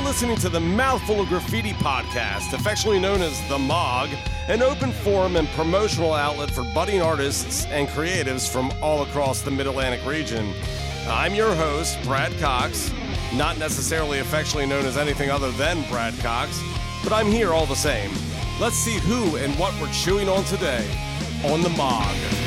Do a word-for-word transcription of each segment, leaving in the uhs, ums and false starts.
listening to the Mouthful of Graffiti podcast, affectionately known as The M O G, an open forum and promotional outlet for budding artists and creatives from all across the Mid-Atlantic region. I'm your host, Brad Cox, not necessarily affectionately known as anything other than Brad Cox, but I'm here all the same. Let's see who and what we're chewing on today on The M O G.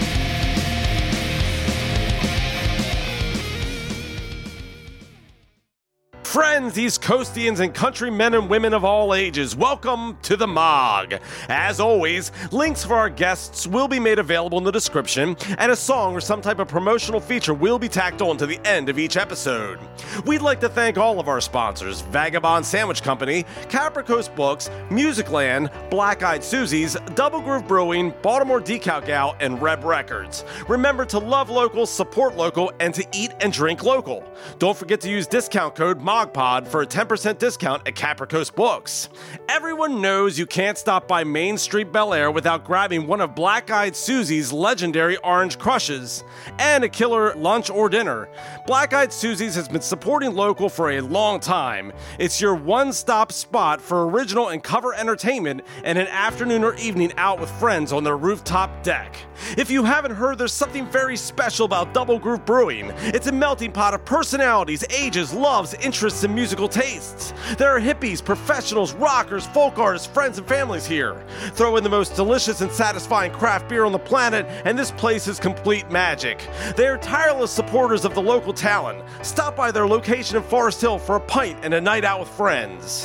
Friends, East Coastians, and countrymen and women of all ages, welcome to the M O G. As always, links for our guests will be made available in the description, and a song or some type of promotional feature will be tacked on to the end of each episode. We'd like to thank all of our sponsors: Vagabond Sandwich Company, Capra Coast Books, Musicland, Black Eyed Susie's, Double Groove Brewing, Baltimore Decal Gal, and Reb Records. Remember to love local, support local, and to eat and drink local. Don't forget to use discount code M O G Pod for a ten percent discount at Capra Coast Books. Everyone knows you can't stop by Main Street Bel Air without grabbing one of Black Eyed Susie's legendary orange crushes and a killer lunch or dinner. Black Eyed Susie's has been supporting local for a long time. It's your one-stop spot for original and cover entertainment and an afternoon or evening out with friends on their rooftop deck. If you haven't heard, there's something very special about Double Groove Brewing. It's a melting pot of personalities, ages, loves, interests, and musical tastes. There are hippies, professionals, rockers, folk artists, friends, and families here. Throw in the most delicious and satisfying craft beer on the planet, and this place is complete magic. They are tireless supporters of the local talent. Stop by their location in Forest Hill for a pint and a night out with friends.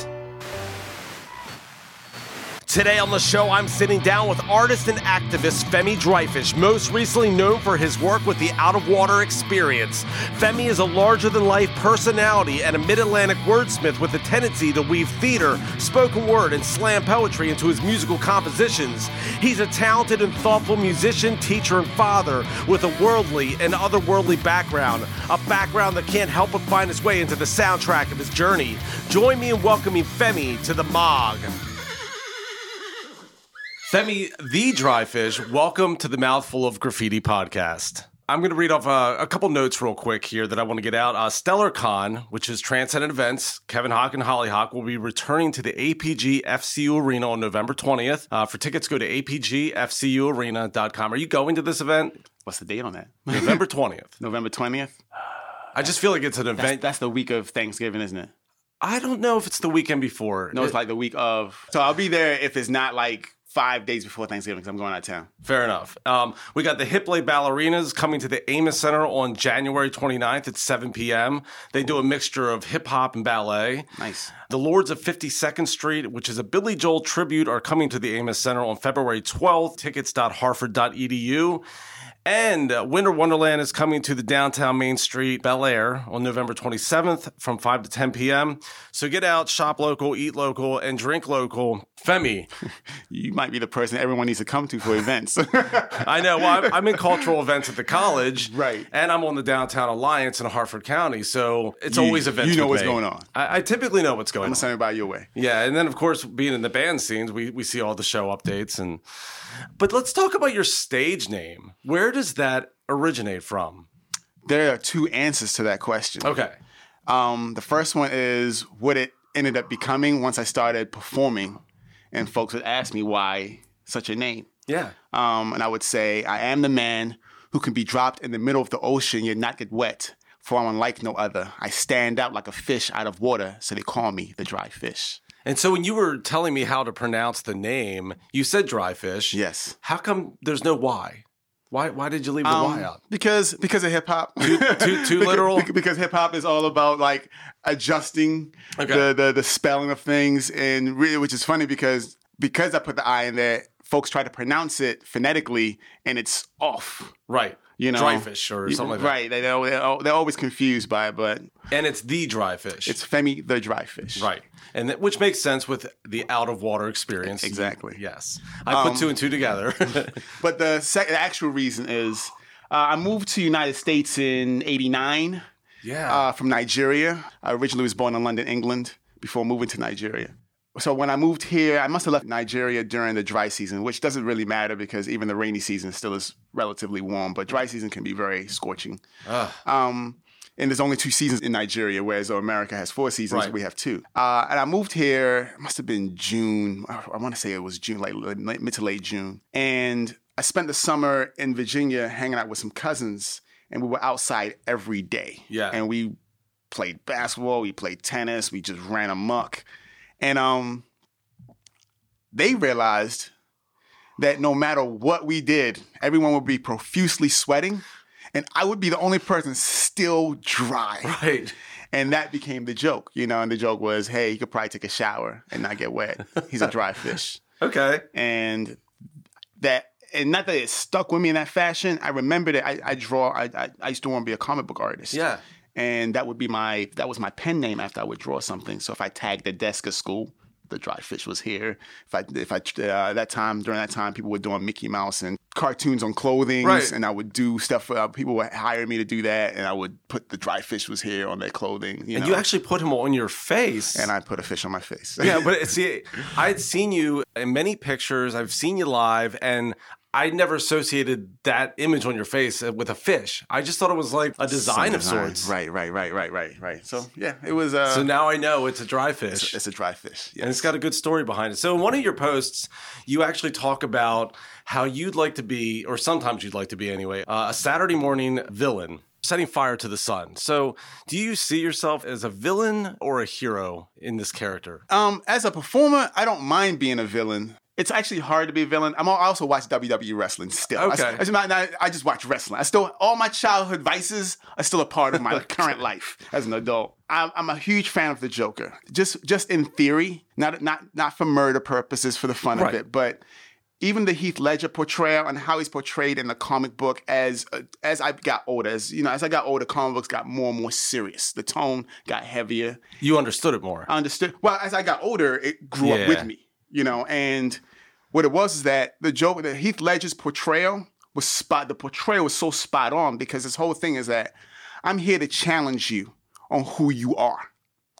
Today on the show, I'm sitting down with artist and activist Femi Dryfish, most recently known for his work with the Out of Water Experience. Femi is a larger-than-life personality and a mid-Atlantic wordsmith with a tendency to weave theater, spoken word, and slam poetry into his musical compositions. He's a talented and thoughtful musician, teacher, and father with a worldly and otherworldly background, a background that can't help but find its way into the soundtrack of his journey. Join me in welcoming Femi to the M O G. Femi the Dryfish, welcome to the Mouthful of Graffiti podcast. I'm going to read off uh, a couple notes real quick here that I want to get out. Uh, Stellar Con, which is Transcendent Events, Kevin Hawk and Hollyhock will be returning to the A P G F C U Arena on November twentieth. Uh, for tickets, go to A P G F C U arena dot com. Are you going to this event? What's the date on that? November twentieth. November twentieth? I just feel like it's an event. That's, that's the week of Thanksgiving, isn't it? I don't know if it's the weekend before. No, it's it, like the week of. So I'll be there if it's not like five days before Thanksgiving because I'm going out of town. Fair enough. Um, we got the Hipley Ballerinas coming to the Amos Center on January twenty-ninth at seven p.m. They do a mixture of hip-hop and ballet. Nice. The Lords of fifty-second Street, which is a Billy Joel tribute, are coming to the Amos Center on February twelfth. Tickets dot harford dot e d u. And uh, Winter Wonderland is coming to the downtown Main Street Bel Air on November twenty-seventh from five to ten p.m. So get out, shop local, eat local, and drink local. Femi. You might be the person everyone needs to come to for events. I know. Well, I'm, I'm in cultural events at the college. Right. And I'm on the Downtown Alliance in Harford County. So it's you, always events. You know with what's me. going on. I, I typically know what's going I'm on. going to send everybody your way. Yeah. And then, of course, being in the band scenes, we, we see all the show updates. and. But let's talk about your stage name. Where does that originate from? There are two answers to that question. Okay. Um, the first one is what it ended up becoming once I started performing, and folks would ask me why such a name. Yeah. Um, and I would say, I am the man who can be dropped in the middle of the ocean yet not get wet, for I'm unlike no other. I stand out like a fish out of water, so they call me the dry fish. And so when you were telling me how to pronounce the name, you said Dryfish. Yes. How come there's no Y? Why Why did you leave the um, Y out? Because because of hip hop. Too, too, too literal? Because, because hip hop is all about like adjusting okay. the, the the spelling of things, and really, which is funny because because I put the I in there, folks try to pronounce it phonetically, and it's off. Right. You know, Dryfish or something like that. Right. They, they're, they're always confused by it, but... And it's the Dryfish. It's Femi the Dryfish. Right. And th- which makes sense with the Out of Water Experience. Exactly. Yes. I put um, two and two together. But the, sec- the actual reason is uh, I moved to the United States in eighty-nine. Yeah. Uh, from Nigeria. I originally was born in London, England, before moving to Nigeria. So when I moved here, I must have left Nigeria during the dry season, which doesn't really matter because even the rainy season still is relatively warm, but dry season can be very scorching. Uh. Um, And there's only two seasons in Nigeria, whereas America has four seasons. Right. We have two. Uh, and I moved here, it must have been June. I, I want to say it was June, like late, mid to late June. And I spent the summer in Virginia hanging out with some cousins, and we were outside every day. Yeah. And we played basketball, we played tennis, we just ran amok. And um, they realized that no matter what we did, everyone would be profusely sweating, and I would be the only person still dry. Right. And that became the joke, you know, and the joke was, hey, he could probably take a shower and not get wet. He's a dry fish. Okay. And that, and not that it stuck with me in that fashion. I remember that I, I draw, I, I, I used to want to be a comic book artist. Yeah. And that would be my, that was my pen name after I would draw something. So if I tagged the desk at school, the dry fish was here. If I, if I, uh, that time, during that time, people were doing Mickey Mouse and cartoons on clothing. Right. And I would do stuff, uh, people would hire me to do that. And I would put the dry fish was here on their clothing. You And know? you actually put him on your face. And I put a fish on my face. Yeah, but see, I'd seen you in many pictures. I've seen you live, and I never associated that image on your face with a fish. I just thought it was like a design Some of sorts. Right, right, right, right, right, right. So yeah, it was. Uh, So now I know it's a dry fish. it's, it's a dry fish. Yes. And it's got a good story behind it. So in one of your posts, you actually talk about how you'd like to be, or sometimes you'd like to be anyway, uh, a Saturday morning villain setting fire to the sun. So do you see yourself as a villain or a hero in this character? Um, as a performer, I don't mind being a villain. It's actually hard to be a villain. I'm, I also watch W W E wrestling still. Okay. I, I, just, I, I just watch wrestling. I still, all my childhood vices are still a part of my current life as an adult. I'm, I'm a huge fan of the Joker. Just, just in theory, not, not, not for murder purposes, for the fun Right. of it, but even the Heath Ledger portrayal and how he's portrayed in the comic book as uh, as I got older, as you know, as I got older, comic books got more and more serious. The tone got heavier. You understood it more. I understood. Well, as I got older, it grew Yeah. up with me, you know. And what it was is that the joke, the Heath Ledger's portrayal was spot. The portrayal was so spot on because this whole thing is that I'm here to challenge you on who you are,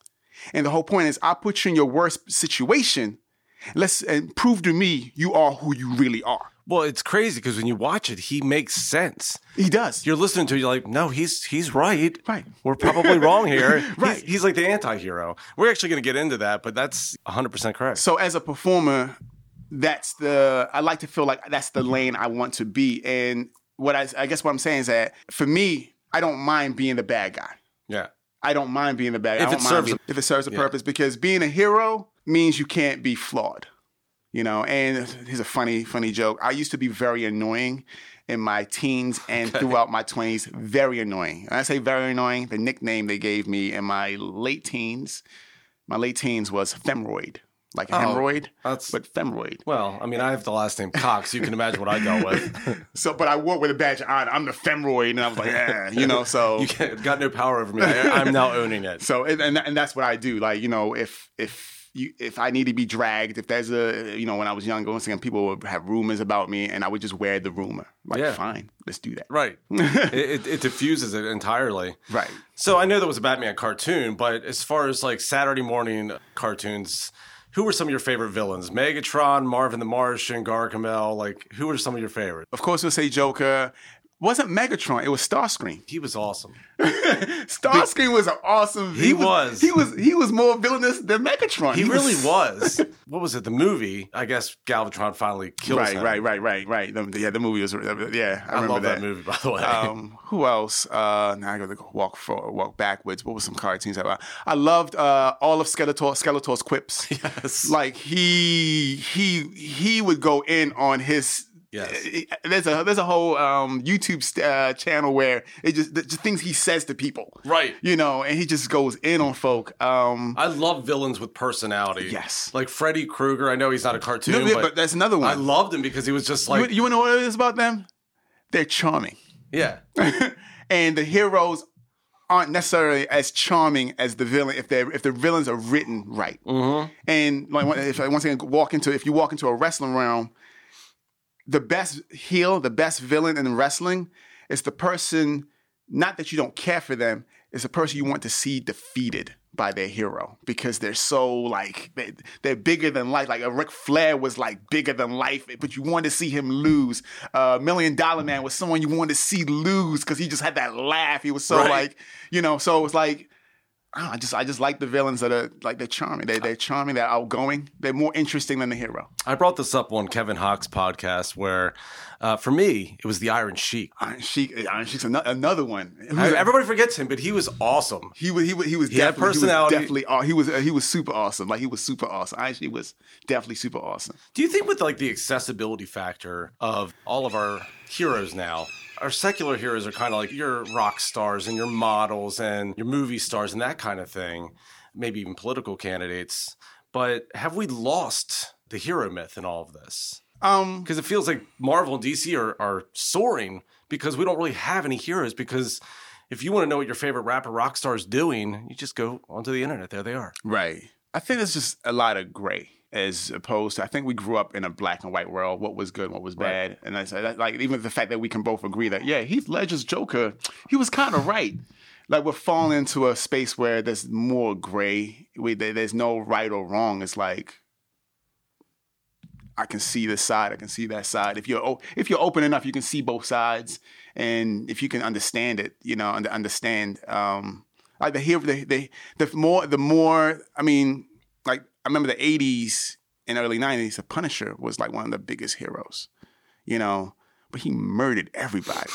and the whole point is I put you in your worst situation. Let's and prove to me you are who you really are. Well, it's crazy because when you watch it, he makes sense. He does. You're listening to it, you're like, no, he's he's right. Right. We're probably wrong here. Right. He's, he's like the anti-hero. We're actually going to get into that, but that's one hundred percent correct. So as a performer, that's the, I like to feel like that's the lane I want to be. And what I, I guess what I'm saying is that for me, I don't mind being the bad guy. Yeah. I don't mind being the bad guy. If I it don't mind serves being, a- if it serves a yeah. purpose, because being a hero means you can't be flawed. You know, and here's a funny, funny joke. I used to be very annoying in my teens and throughout my twenties. Very annoying. When I say very annoying, the nickname they gave me in my late teens, my late teens was Femoid. Like a Oh, hemorrhoid, that's- but Femoid. Well, I mean, I have the last name Cox. You can imagine what I dealt with. So, but I wore with a badge of honor. I'm the Femoid, and I was like, eh, you know, so. You can't, got no power over me. I, I'm now owning it. So, and, and and that's what I do. Like, you know, if if you if I need to be dragged, if there's a, you know, when I was younger, once again, people would have rumors about me, and I would just wear the rumor. Like, Yeah. fine, let's do that. Right. it, it, it diffuses it entirely. Right. So I know that was a Batman cartoon, but as far as like Saturday morning cartoons, who were some of your favorite villains? Megatron, Marvin the Martian, Gargamel. Like, who were some of your favorites? Of course, we'll say Joker. Wasn't Megatron? It was Starscream. He was awesome. Starscream was an awesome. He was. He was. He was more villainous than Megatron. He really was. What was it? The movie? I guess Galvatron finally kills Right, him. right, right, right, right. The, yeah, the movie was. Yeah, I, I remember love that. movie, by the way. Um, who else? Uh, now I got to walk for walk backwards. What were some cartoons? I, I loved uh, all of Skeletor. Skeletor's quips. Yes. Like he he he would go in on his. Yes. There's a there's a whole um, YouTube uh, channel where it just the just things he says to people. Right. You know, and he just goes in on folk. Um, I love villains with personality. Yes. Like Freddy Krueger. I know he's not a cartoon, no, yeah, but, but that's another one. I loved him because he was just like, you, you know what it is about them? They're charming. yeah. And the heroes aren't necessarily as charming as the villain if they if the villains are written right. Mm-hmm. And like if I once again walk into if you walk into a wrestling realm, the best heel, the best villain in wrestling is the person, not that you don't care for them, it's the person you want to see defeated by their hero because they're so like they, they're bigger than life. Like a Ric Flair was like bigger than life, but you wanted to see him lose. Uh, Million Dollar Man was someone you wanted to see lose because he just had that laugh. He was so Right. like, you know, so it's like I, don't know, I just I just like the villains that are like they're charming. They they're charming. They're outgoing. They're more interesting than the hero. I brought this up on Kevin Hawk's podcast where, uh, for me, it was the Iron Sheik. Iron Sheik, Iron Sheik's another, another one. I- everybody forgets him, but he was awesome. He was he was he was He had definitely personality. He was definitely aw- he was uh, he was super awesome. Like he was super awesome. Iron Sheik was definitely super awesome. Do you think with like the accessibility factor of all of our heroes now, our secular heroes are kind of like your rock stars and your models and your movie stars and that kind of thing, maybe even political candidates. But have we lost the hero myth in all of this? Um, Because it feels like Marvel and D C are, are soaring because we don't really have any heroes. Because if you want to know what your favorite rapper rock star is doing, you just go onto the internet. There they are. right. I think it's just a lot of gray as opposed to I think we grew up in a black and white world. What was good, what was bad, Right. and I said that, like even the fact that we can both agree that yeah, Heath Ledger's Joker, he was kind of right. Like we're falling into a space where there's more gray. We, there- there's no right or wrong. It's like I can see this side, I can see that side. If you're o- if you're open enough, you can see both sides, and if you can understand it, you know, and understand. Um, like the here, the, the the more the more. I mean, like I remember the eighties and early nineties. The Punisher was like one of the biggest heroes, you know. But he murdered everybody.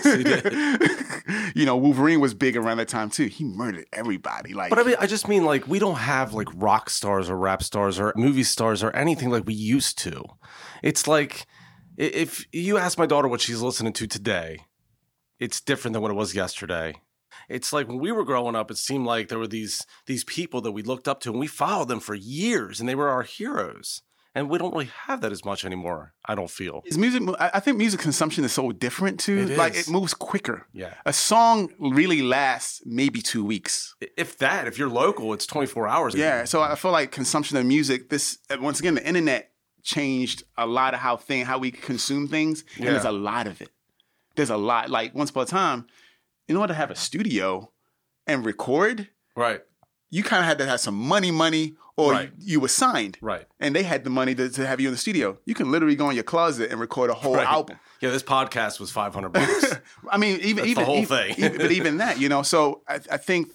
You know, Wolverine was big around that time too. He murdered everybody. Like, But I mean, I just mean like we don't have like rock stars or rap stars or movie stars or anything like we used to. It's like i- if you ask my daughter what she's listening to today, it's different than what it was yesterday. It's like when we were growing up, it seemed like there were these these people that we looked up to and we followed them for years and they were our heroes. And we don't really have that as much anymore, I don't feel. is music? I I think music consumption is so different too. It Like is. it moves quicker. Yeah. A song really lasts maybe two weeks. If that, if you're local, it's twenty-four hours. Yeah. So I feel like consumption of music. This once again, the internet changed a lot of how thing how we consume things, and Yeah. there's a lot of it. There's a lot. Like once upon a time, in order to have a studio and record, Right, you kind of had to have some money, money, or Right. you, you were signed. right. And they had the money to, to have you in the studio. You can literally go in your closet and record a whole Right. album. Yeah, this podcast was five hundred bucks. I mean, even That's even the whole even, thing. even- but even that, you know. So I, I think,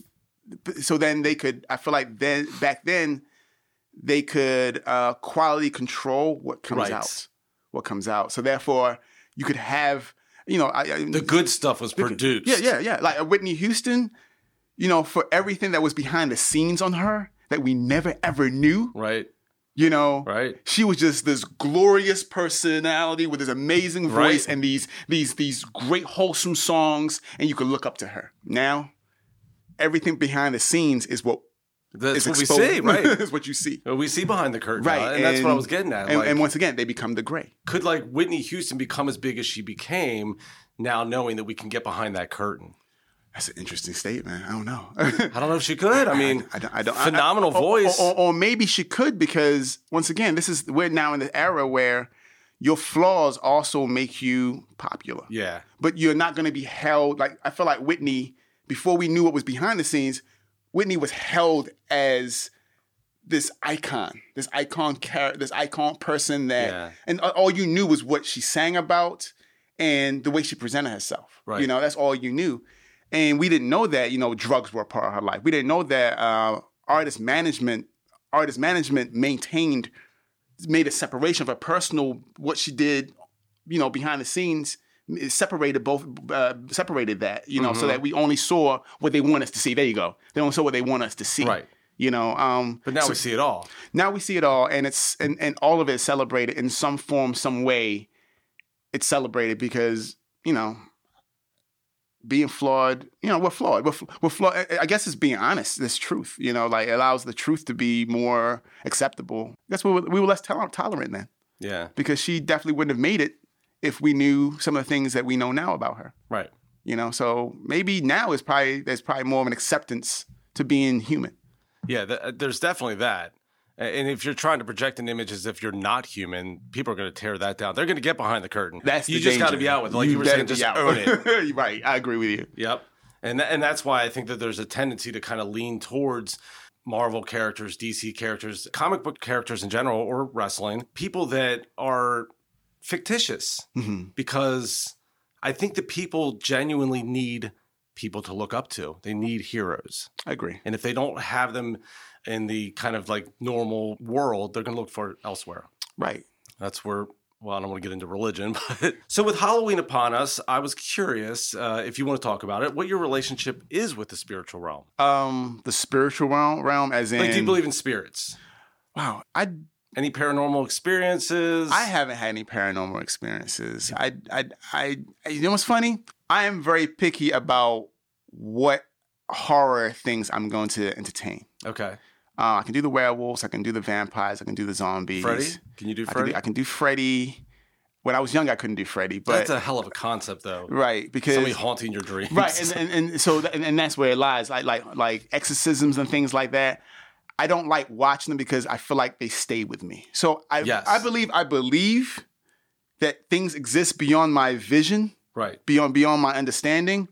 so then they could. I feel like then back then, they could uh, quality control what comes Right. out, what comes out. So therefore, you could have, you know, I, I, The good stuff was produced. yeah, yeah, yeah. Like uh, Whitney Houston, you know, for everything that was behind the scenes on her that we never ever knew, Right, you know, right. she was just this glorious personality with this amazing voice Right. and these these these great wholesome songs, and you could look up to her. Now, everything behind the scenes is what That's is what exposed. we see, right? is what you see. What we see behind the curtain, Right, uh, and, that's what I was getting at. And, like, and once again, they become the gray. could like Whitney Houston become as big as she became now, knowing that we can get behind that curtain? That's an interesting statement. I don't know. I don't know if she could. I mean, I don't, I don't, phenomenal I- I- or- voice. Or, or, or maybe she could because once again, this is we're now in the era where your flaws also make you popular. yeah, But you're not going to be held like I feel like Whitney. Before we knew what was behind the scenes, Whitney was held as this icon, this icon character, this icon person that, Yeah. and all you knew was what she sang about and the way she presented herself. Right. You know, that's all you knew. And we didn't know that, you know, drugs were a part of her life. We didn't know that uh, artist management, artist management maintained, made a separation of her personal, what she did, you know, behind the scenes, it separated both, uh, separated that, you know, Mm-hmm. so that we only saw what they want us to see. There you go. They only saw what they want us to see. Right. You know, um, but now so we see it all. now we see it all, and it's and, and all of it is celebrated in some form, some way. It's celebrated because you know, being flawed. You know, we're flawed. We're, fl- we're flawed. I- I guess it's being honest. This truth. You know, like it allows the truth to be more acceptable. That's what we were less toler- tolerant then, Yeah, because she definitely wouldn't have made it if we knew some of the things that we know now about her. right. You know, so maybe now is probably there's probably more of an acceptance to being human. Yeah, th- there's definitely that. And if you're trying to project an image as if you're not human, people are going to tear that down. They're going to get behind the curtain. That's you the just got to danger. be out with, it. Like you, were better saying, be just out. own it. Right, I agree with you. Yep. And th- and that's why I think that there's a tendency to kind of lean towards Marvel characters, D C characters, comic book characters in general, or wrestling, people that are fictitious, mm-hmm. because I think that people genuinely need people to look up to. They need heroes. I agree. And if they don't have them in the kind of like normal world, they're going to look for it elsewhere. Right. That's where, well, I don't want to get into religion, but so with Halloween upon us, I was curious uh, if you want to talk about it, what your relationship is with the spiritual realm. Um, the spiritual realm, realm as in... Like, do you believe in spirits? Wow. I... Any paranormal experiences? I haven't had any paranormal experiences. I, I, I, you know what's funny? I am very picky about what horror things I'm going to entertain. Okay. Uh, I can do the werewolves. I can do the vampires. I can do the zombies. Freddy? Can you do I Freddy? Can do, I can do Freddy. When I was young, I couldn't do Freddy. But that's a hell of a concept, though. Right, because somebody haunting your dreams. Right, and and, and so and, and that's where it lies. Like like like exorcisms and things like that. I don't like watching them because I feel like they stay with me. So I yes. I believe I believe that things exist beyond my vision, right? Beyond beyond my understanding.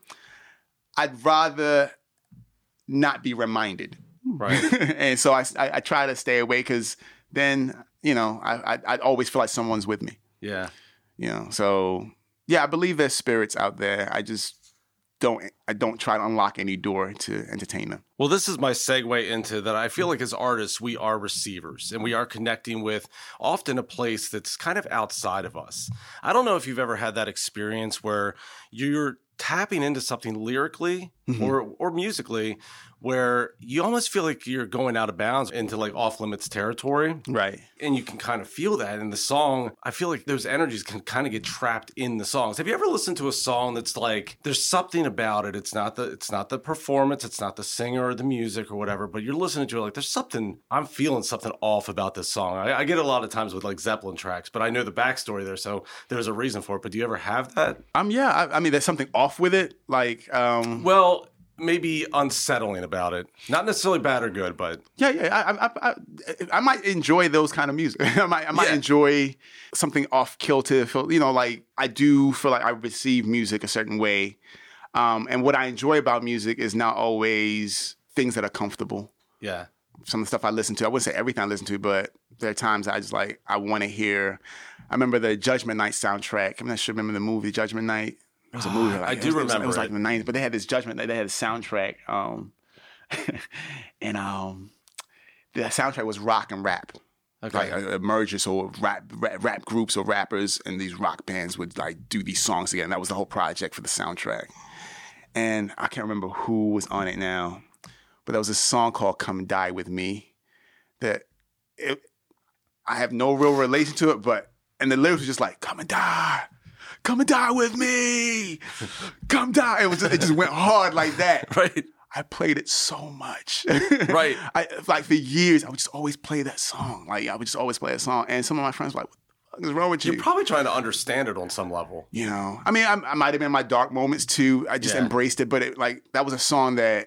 I'd rather not be reminded, right? And so I, I I try to stay away because then you know I, I I always feel like someone's with me. Yeah, you know. So yeah, I believe there's spirits out there. I just don't I don't try to unlock any door to entertain them. Well, this is my segue into that. I feel like as artists, we are receivers and we are connecting with often a place that's kind of outside of us. I don't know if you've ever had that experience where you're tapping into something lyrically mm-hmm. or or musically where you almost feel like you're going out of bounds into like off limits territory. Right. And you can kind of feel that in the song. I feel like those energies can kind of get trapped in the songs. Have you ever listened to a song that's like, there's something about it. It's not the, it's not the performance. It's not the singer or the music or whatever, but you're listening to it like, there's something, I'm feeling something off about this song. I, I get it a lot of times with like Zeppelin tracks, but I know the backstory there. So there's a reason for it. But do you ever have that? Um, yeah. I, I mean, there's something off with it. Like, um, well, maybe unsettling about it. Not necessarily bad or good, but yeah, yeah. I, I, I, I might enjoy those kind of music. I might, I might yeah. enjoy something off kilter. You know, like I do feel like I receive music a certain way, um, and what I enjoy about music is not always things that are comfortable. Yeah. Some of the stuff I listen to, I wouldn't say everything I listen to, but there are times I just like I want to hear. I remember the Judgment Night soundtrack. I'm not sure. Remember the movie Judgment Night? It was a movie. Like, I do it was, remember. It was, it was like it. in the nineties, but they had this Judgment. They had a soundtrack, um, and um, the soundtrack was rock and rap. Okay. Like a, a merger, so rap, rap, rap groups or rappers and these rock bands would like do these songs together. And that was the whole project for the soundtrack. And I can't remember who was on it now, but there was a song called "Come Die With Me" that it, I have no real relation to it, but and the lyrics were just like "Come and die." Come and die with me. Come die. It was just, it just went hard like that. Right. I played it so much. Right. I like for years, I would just always play that song. Like I would just always play that song. And some of my friends were like, what the fuck is wrong with you? You're probably trying to understand it on some level. You know, I mean, I, I might have been in my dark moments too. I just yeah. embraced it. But it, like that was a song that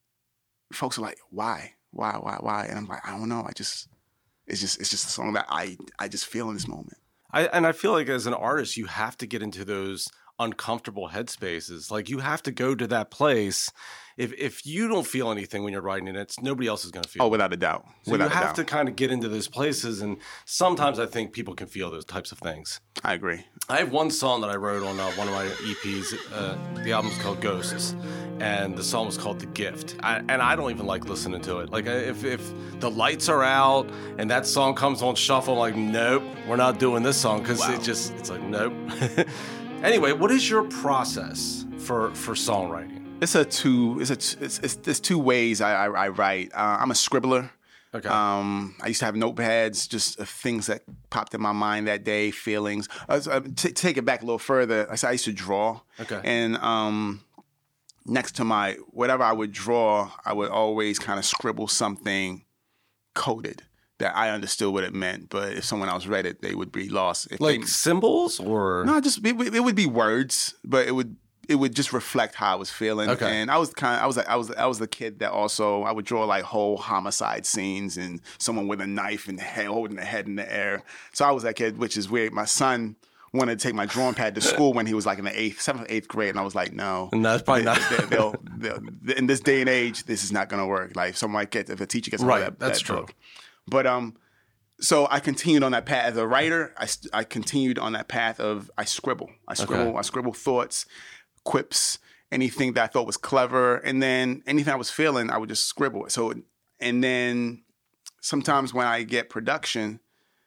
folks were like, why? Why, why, why? And I'm like, I don't know. I just, it's just, it's just a song that I, I just feel in this moment. I, and I feel like as an artist, you have to get into those uncomfortable headspaces. Like you have to go to that place. If if you don't feel anything when you're writing it, it's nobody else is going to feel. Oh, it. without a doubt. So without you a have doubt. to kind of get into those places, and sometimes I think people can feel those types of things. I agree. I have one song that I wrote on uh, one of my E Ps. Uh, the album's called Ghosts, and the song was called The Gift. I, and I don't even like listening to it. Like if if the lights are out and that song comes on shuffle, I'm like, nope, we're not doing this song because wow. it just it's like nope. Anyway, what is your process for for songwriting? It's a two. It's a. It's, it's there's two ways I I, I write. Uh, I'm a scribbler. Okay. Um, I used to have notepads, just of things that popped in my mind that day, feelings. Uh, uh, t- take it back a little further. I, I used to draw. Okay. And um, next to my whatever I would draw, I would always kind of scribble something coded that I understood what it meant. But if someone else read it, they would be lost. If like they, symbols or no, just it, it would be words, but it would. It would just reflect how I was feeling. Okay. And I was kind of, I was, I was, I was the kid that also, I would draw like whole homicide scenes and someone with a knife and head, holding the head in the air. So I was that kid, which is weird. My son wanted to take my drawing pad to school when he was like in the eighth, seventh, eighth grade, and I was like, no, And that's probably they, not. they, they'll, they'll, in this day and age, this is not going to work. Like, if someone gets, if a teacher gets Right, that, that's that true. book. But um, so I continued on that path as a writer. I I continued on that path of I scribble, I scribble, Okay. I scribble thoughts, quips, anything that I thought was clever, and then anything I was feeling, I would just scribble it. So, and then sometimes when I get production,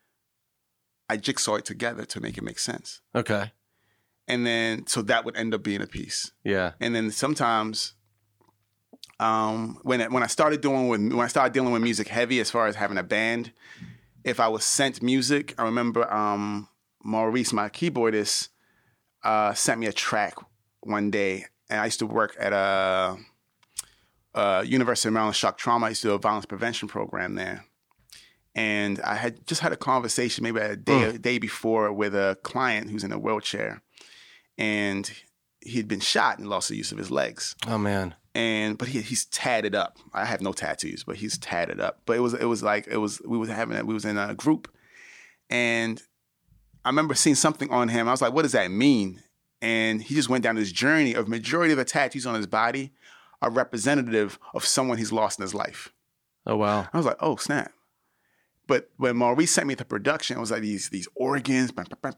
I jigsaw it together to make it make sense. Okay. And then, so that would end up being a piece. Yeah. And then sometimes, um, when it, when I started doing with when I started dealing with music heavy, as far as having a band, if I was sent music, I remember um, Maurice, my keyboardist, uh, sent me a track one day, and I used to work at a, a University of Maryland Shock Trauma. I used to do a violence prevention program there. And I had just had a conversation maybe a day, Mm. a day before with a client who's in a wheelchair. And he'd been shot and lost the use of his legs. Oh man. And but he he's tatted up. I have no tattoos, but he's tatted up. But it was it was like it was we was having it. We was in a group, and I remember seeing something on him. I was like, "What does that mean?" And he just went down this journey of majority of the tattoos on his body are representative of someone he's lost in his life. Oh wow. I was like, "Oh snap!" But when Maurice sent me the production, it was like these these organs,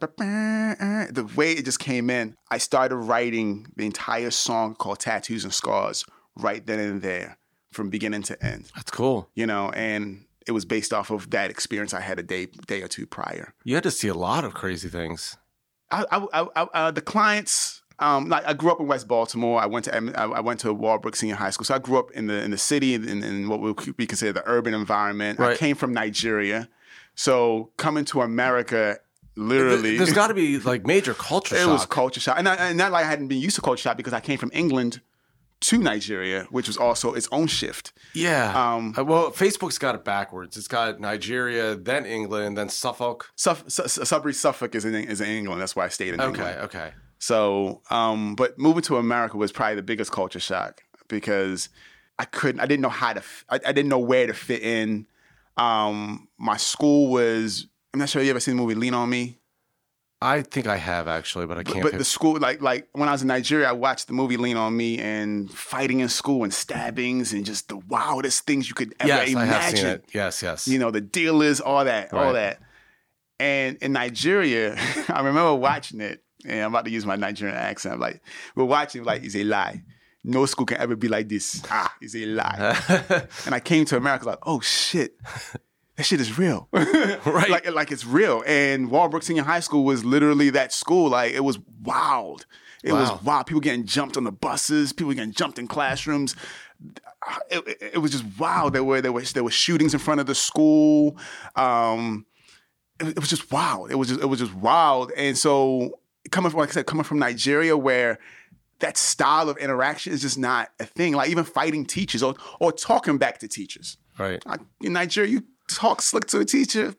the way it just came in. I started writing the entire song called Tattoos and Scars right then and there from beginning to end, That's cool. you know, and it was based off of that experience I had a day day or two prior. You had to see a lot of crazy things. I, I, I, I, uh, the clients, um, like I grew up in West Baltimore. I went to Em- I I went to Walbrook Senior High School, so I grew up in the in the city in, in what would be considered the urban environment. I Right. came from Nigeria, so coming to America, literally, There's got to be like major culture it shock. was culture shock, and, I, and not like I hadn't been used to culture shock because I came from England to Nigeria, which was also its own shift. Yeah. Um, Uh, well, Facebook's got it backwards. It's got Nigeria, then England, then Suffolk. Suff- Su- Su- Sudbury, Suffolk is in is in England. That's why I stayed in Okay. England. Okay. So, um, but moving to America was probably the biggest culture shock because I couldn't, I didn't know how to, f- I, I didn't know where to fit in. Um, my school was, I'm not sure you ever seen the movie Lean on Me, I think I have actually, but I can't. but pick- the school, like, like when I was in Nigeria, I watched the movie Lean on Me and fighting in school and stabbings and just the wildest things you could ever yes, imagine. I have seen it. Yes, yes. You know, the dealers, all that, all Right. that. And in Nigeria, I remember watching it, and I'm about to use my Nigerian accent. I'm like, we're watching, like, it's a lie. No school can ever be like this. Ah, it's a lie. And I came to America, like, oh shit, that shit is real. Right. Like, like it's real. And Walbrook Senior High School was literally that school. Like, it was wild. It Wow. was wild. People getting jumped on the buses. People getting jumped in classrooms. It, it, it was just wild. There were there were there were shootings in front of the school. Um, it, it was just wild. It was just it was just wild. And so coming from, like I said, coming from Nigeria, where that style of interaction is just not a thing. Like even fighting teachers or or talking back to teachers. right. Like, in Nigeria, you talk slick to a teacher.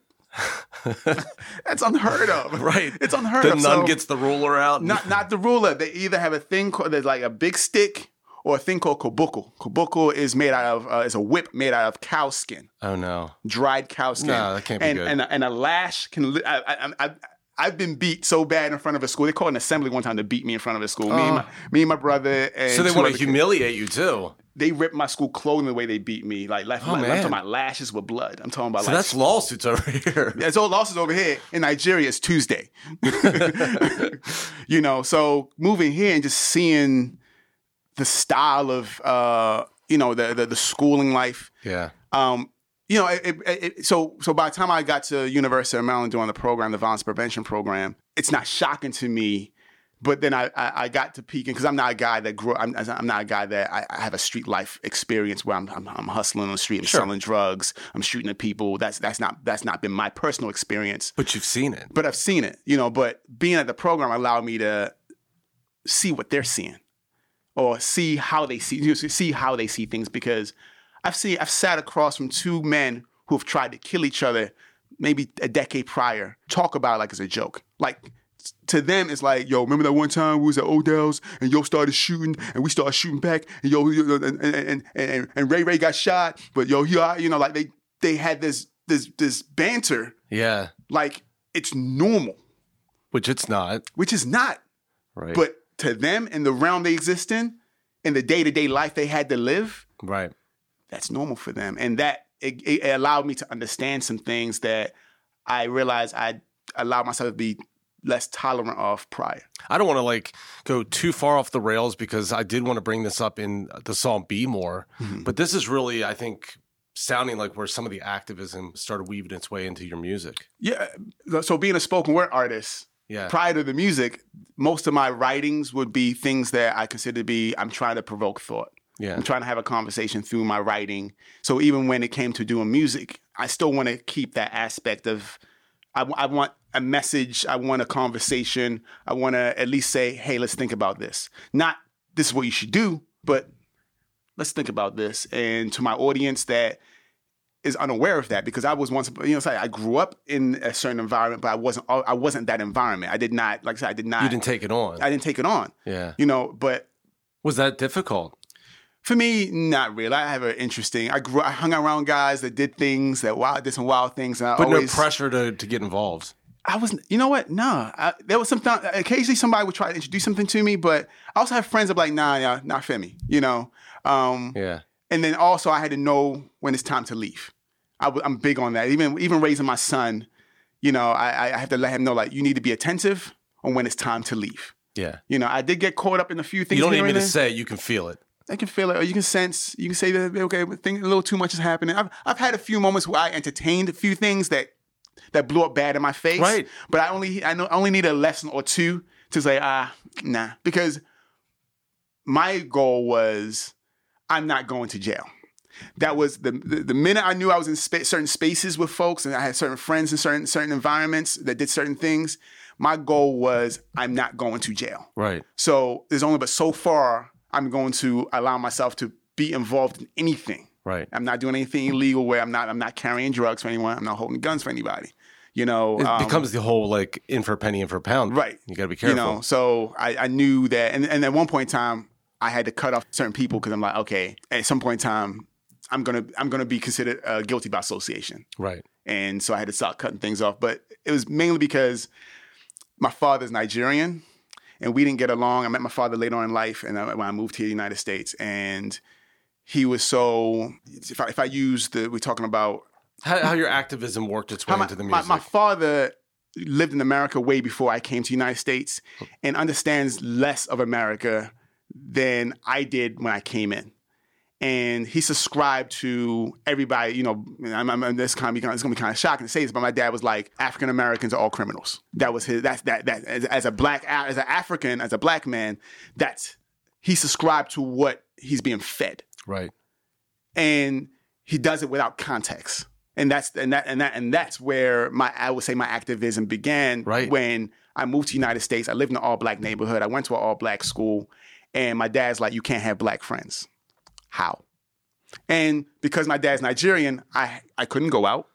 That's unheard of. Right. It's unheard The of. nun So- gets the ruler out. not not the ruler. They either have a thing called there's like a big stick or a thing called koboko. Koboko is made out of uh, is a whip made out of cow skin, Oh no. dried cow skin. No, that can't be and, good. And a, and a lash can. li- I, I, I, I've been beat so bad in front of a school. They called an assembly one time to beat me in front of a school. Me, and, my, me and my brother. And So they two want other to kids. humiliate you too. They ripped my school clothing the way they beat me. Like left, Oh, like, I'm man. talking about lashes with blood. I'm talking about So like that's lawsuits over here. It's all losses over here. In Nigeria, it's Tuesday. You know, so moving here and just seeing the style of, uh, you know, the, the the schooling life. Yeah. Um, you know, it, it, it, so so by the time I got to University of Maryland doing the program, the violence prevention program, it's not shocking to me. But then I, I, I got to peaking because I'm not a guy that grew. I'm, I'm not a guy that I, I have a street life experience where I'm, I'm, I'm hustling on the street, I'm Sure. selling drugs, I'm shooting at people. That's that's not that's not been my personal experience. But you've seen it. But I've seen it, you know. But being at the program allowed me to see what they're seeing, or see how they see, you know, see how they see things. Because I've seen, I've sat across from two men who have tried to kill each other, maybe a decade prior, talk about it like it's a joke. Like to them, it's like, yo, remember that one time we was at Odell's and yo started shooting and we started shooting back and yo, yo and, and, and, and Ray Ray got shot, but yo, he, you know, like they they had this this this banter. Yeah. Like it's normal. Which it's not. Which is not. Right. But to them, in the realm they exist in, in the day-to-day life they had to live, right, that's normal for them. And that, it, it allowed me to understand some things that I realized I allowed myself to be less tolerant of prior. I don't want to like go too far off the rails because I did want to bring this up in the song Be More. Mm-hmm. But this is really, I think, sounding like where some of the activism started weaving its way into your music. Yeah. So being a spoken word artist, yeah. prior to the music, most of my writings would be things that I consider to be, I'm trying to provoke thought. Yeah. I'm trying to have a conversation through my writing. So even when it came to doing music, I still want to keep that aspect of, I, I want a message, I want a conversation, I want to at least say, hey, let's think about this. Not this is what you should do, but let's think about this. And to my audience that is unaware of that, because I was once, you know, I grew up in a certain environment, but I wasn't, I wasn't that environment. I did not, like I said, I did not. You didn't take it on. I didn't take it on. Yeah. You know, but. Was that difficult? For me, not really. I have an interesting, I grew, I hung around guys that did things, that wild, did some wild things. And I but always, no pressure to, to get involved. I was, you know what? No, I, there was something, occasionally somebody would try to introduce something to me, but I also have friends that are like, nah, yeah, not for me, you know? Um, yeah. And then also I had to know when it's time to leave. I w- I'm big on that. Even even raising my son, you know, I, I have to let him know, like, you need to be attentive on when it's time to leave. Yeah. You know, I did get caught up in a few things. You don't here need me and to there. say it, you can feel it. I can feel it, or you can sense, you can say that, okay, think a little too much is happening. I've I've had a few moments where I entertained a few things that that blew up bad in my face. Right. But I only I know I only need a lesson or two to say, ah, nah. Because my goal was, I'm not going to jail. That was the the, the minute I knew I was in spa- certain spaces with folks, and I had certain friends in certain certain environments that did certain things. My goal was, I'm not going to jail. Right. So there's only but so far I'm going to allow myself to be involved in anything. Right. I'm not doing anything illegal where I'm not I'm not carrying drugs for anyone. I'm not holding guns for anybody. You know, it um, becomes the whole like in for a penny, in for a pound. Right. You got to be careful. You know, so I, I knew that, and, and at one point in time, I had to cut off certain people because I'm like, okay, at some point in time, I'm gonna I'm gonna be considered uh, guilty by association. Right. And so I had to start cutting things off. But it was mainly because my father's Nigerian, and we didn't get along. I met my father later on in life, and I, when I moved to the United States, and he was so. If I, if I use the, we're talking about how, how your activism worked its way my, into the my, music. my father lived in America way before I came to the United States, and understands less of America than I did when I came in. And he subscribed to everybody, you know, I'm, I'm, this kind of be, it's going to be kind of shocking to say this, but my dad was like, African Americans are all criminals. That was his, that's, that, that, as, as a black, as an African, as a black man, that's, he subscribed to what he's being fed. Right. And he does it without context. And that's, and that, and that, and that's where my, I would say my activism began. Right. When I moved to the United States. I lived in an all black neighborhood. I went to an all black school, and my dad's like, you can't have black friends. How? And because my dad's Nigerian, I, I couldn't go out,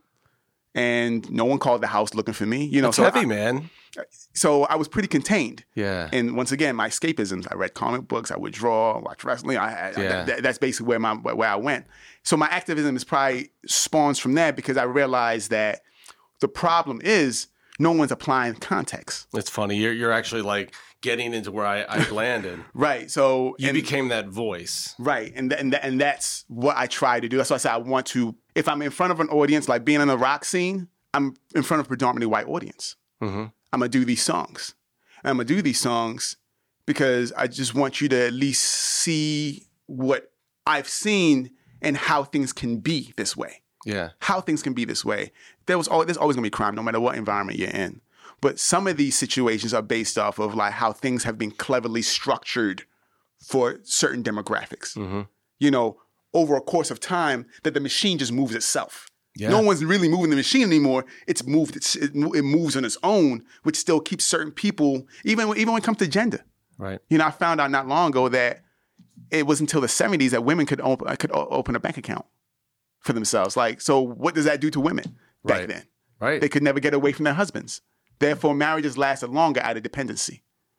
and no one called the house looking for me. You know, That's so heavy, I, man. So I was pretty contained. Yeah. And once again, my escapisms. I read comic books. I would draw, watch wrestling. I, I, yeah. that, that's basically where my where I went. So my activism is probably spawns from that, because I realized that the problem is no one's applying context. It's funny. You're you're actually like getting into where I, I landed. Right. So you and, became that voice. Right. And th- and th- and that's what I try to do. That's why I say I want to. If I'm in front of an audience, like being in a rock scene, I'm in front of a predominantly white audience. Mm-hmm. I'm gonna do these songs. And I'm gonna do these songs because I just want you to at least see what I've seen and how things can be this way. Yeah. How things can be this way. There was always, there's always gonna be crime, no matter what environment you're in. But some of these situations are based off of like how things have been cleverly structured for certain demographics. Mm-hmm. You know, over a course of time, that the machine just moves itself. Yeah. No one's really moving the machine anymore. It's moved. It's, it, it moves on its own, which still keeps certain people, even even when it comes to gender. Right. You know, I found out not long ago that it was until the seventies that women could open could open a bank account for themselves. Like, so what does that do to women back right. then? Right. They could never get away from their husbands. Therefore, marriages lasted longer out of dependency.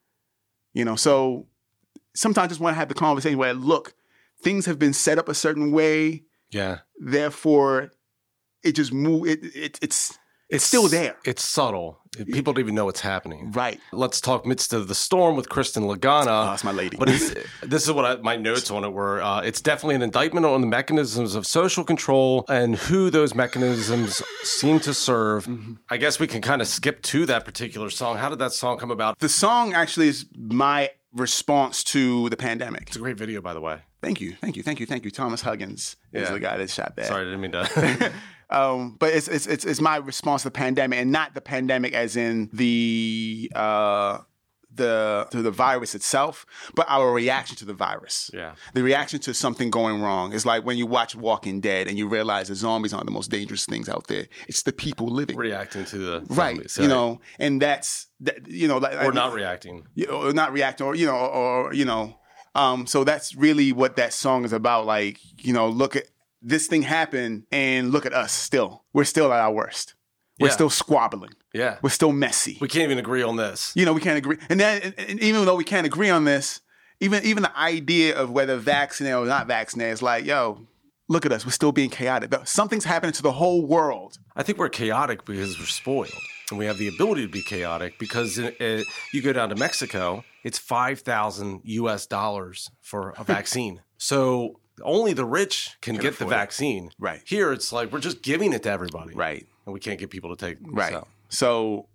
You know, so sometimes I just want to have the conversation where, look, things have been set up a certain way. Yeah. Therefore, it just move. It, it it's It's still there. It's subtle. People don't even know what's happening. Right. Let's talk Midst of the Storm with Kristen Lagana. Oh, that's my lady. But it's, this is what I, my notes on it were. Uh, it's definitely an indictment on the mechanisms of social control and who those mechanisms seem to serve. Mm-hmm. I guess we can kind of skip to that particular song. How did that song come about? The song actually is my response to the pandemic. It's a great video, by the way. Thank you. Thank you. Thank you. Thank you. Thomas Huggins yeah. is the guy that shot that. Sorry, I didn't mean to. Um, but it's, it's it's it's my response to the pandemic, and not the pandemic as in the uh, the to the virus itself, but our reaction to the virus. Yeah, the reaction to something going wrong. It's like when you watch Walking Dead and you realize the zombies aren't the most dangerous things out there. It's the people living, reacting to the zombies, right. right. You know, and that's that, you know, like, or not reacting, or not reacting, or you know, or you know. Um, so that's really what that song is about. Like, you know, look at. This thing happened, and look at us still. We're still at our worst. We're yeah. still squabbling. Yeah. We're still messy. We can't even agree on this. You know, we can't agree. And then, and, and even though we can't agree on this, even even the idea of whether vaccinated or not vaccinated is like, yo, look at us. We're still being chaotic. Something's happening to the whole world. I think we're chaotic because we're spoiled. And we have the ability to be chaotic because it, it, you go down to Mexico, it's five thousand U S dollars for a vaccine. So only the rich can, can get the vaccine. It. Right. Here, it's like we're just giving it to everybody. Right. And we can't get people to take it. Right. So, so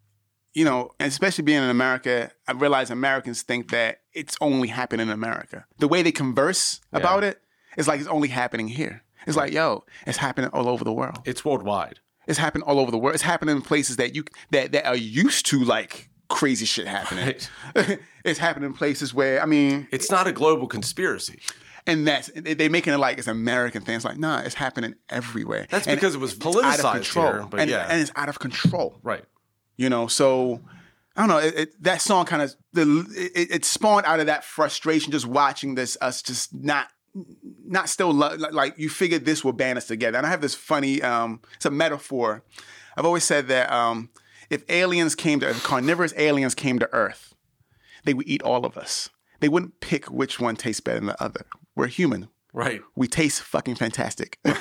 you know, and especially being in America, I realize Americans think that it's only happening in America. The way they converse yeah. about it is like it's only happening here. It's like, yo, it's happening all over the world. It's worldwide. It's happening all over the world. It's happening in places that you that, that are used to, like, crazy shit happening. Right. It's happening in places where, I mean... It's not a global conspiracy. And that's, they're making it like it's an American thing. It's like, nah, it's happening everywhere. That's and because it was politicized out of control. Here, but and, yeah. and it's out of control. Right. You know, so, I don't know, it, it, that song kind of, it, it spawned out of that frustration just watching this, us just not, not still, lo- like, you figured this will band us together. And I have this funny, um, it's a metaphor. I've always said that um, if aliens came to Earth, carnivorous aliens came to Earth, they would eat all of us. They wouldn't pick which one tastes better than the other. We're human. Right. We taste fucking fantastic. Right.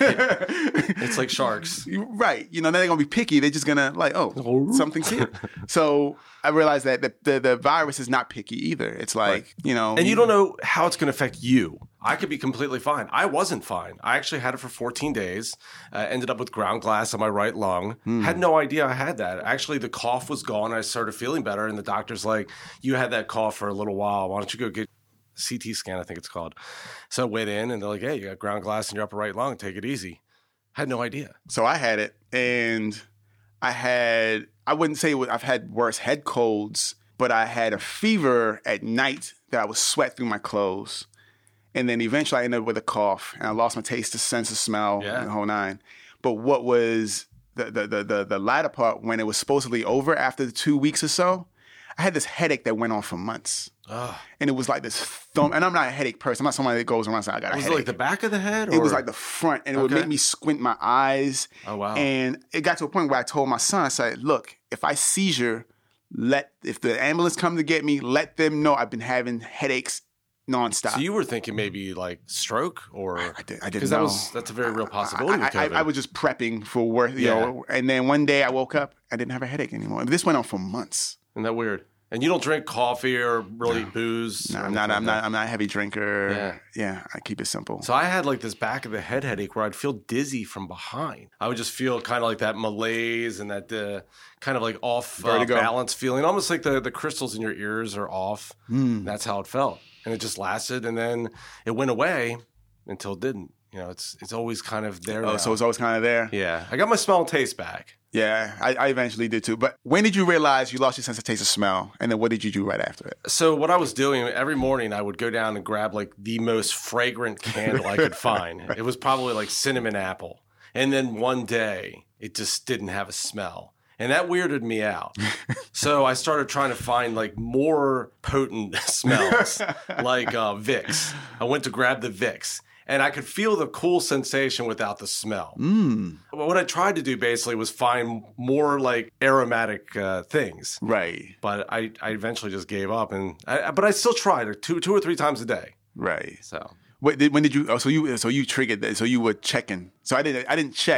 It's like sharks. Right. You know, they're going to be picky. They're just going to like, oh, something's here. So I realized that the, the, the virus is not picky either. It's like, right. you know. And you don't know how it's going to affect you. I could be completely fine. I wasn't fine. I actually had it for fourteen days. Uh, ended up with ground glass on my right lung. Mm. Had no idea I had that. Actually, the cough was gone. I started feeling better. And the doctor's like, you had that cough for a little while. Why don't you go get C T scan, I think it's called. So I went in and they're like, hey, you got ground glass in your upper right lung. Take it easy. Had no idea. So I had it, and I had, I wouldn't say I've had worse head colds, but I had a fever at night that I would sweat through my clothes. And then eventually I ended up with a cough, and I lost my taste, the sense of smell, yeah. the whole nine. But what was the, the, the, the, the latter part, when it was supposedly over after the two weeks or so, I had this headache that went on for months. Ugh. And it was like this thump. And I'm not a headache person. I'm not somebody that goes around saying, I got a was headache. Was it like the back of the head? Or? It was like the front. And it okay. would make me squint my eyes. Oh, wow. And it got to a point where I told my son, I said, look, if I seizure, let if the ambulance come to get me, let them know I've been having headaches nonstop. So you were thinking maybe like stroke or... I, did, I didn't know. Because that was, that's a very real possibility. I, I, I, I was just prepping for work. You yeah. know, and then one day I woke up, I didn't have a headache anymore. This went on for months. Isn't that weird? And you don't drink coffee or really no. booze? No, I'm not. I'm not. I'm not a heavy drinker. Yeah. yeah, I keep it simple. So I had like this back of the head headache where I'd feel dizzy from behind. I would just feel kind of like that malaise and that uh, kind of like off uh, balance feeling, almost like the, the crystals in your ears are off. Mm. That's how it felt, and it just lasted, and then it went away until it didn't. You know, it's it's always kind of there. Oh, now. So it's always kind of there. Yeah, I got my smell and taste back. Yeah, I, I eventually did too. But when did you realize you lost your sense of taste and smell? And then what did you do right after it? So what I was doing, every morning I would go down and grab like the most fragrant candle I could find. Right. It was probably like cinnamon apple. And then one day it just didn't have a smell. And that weirded me out. So I started trying to find like more potent smells, like uh, Vicks. I went to grab the Vicks. And I could feel the cool sensation without the smell. Mm. What I tried to do basically was find more like aromatic uh, things. Right. But I, I eventually just gave up. And I, but I still tried like two two or three times a day. Right. So Wait, did, when did you? Oh, so you so you triggered that? So you were checking. So I didn't I didn't check. Yes.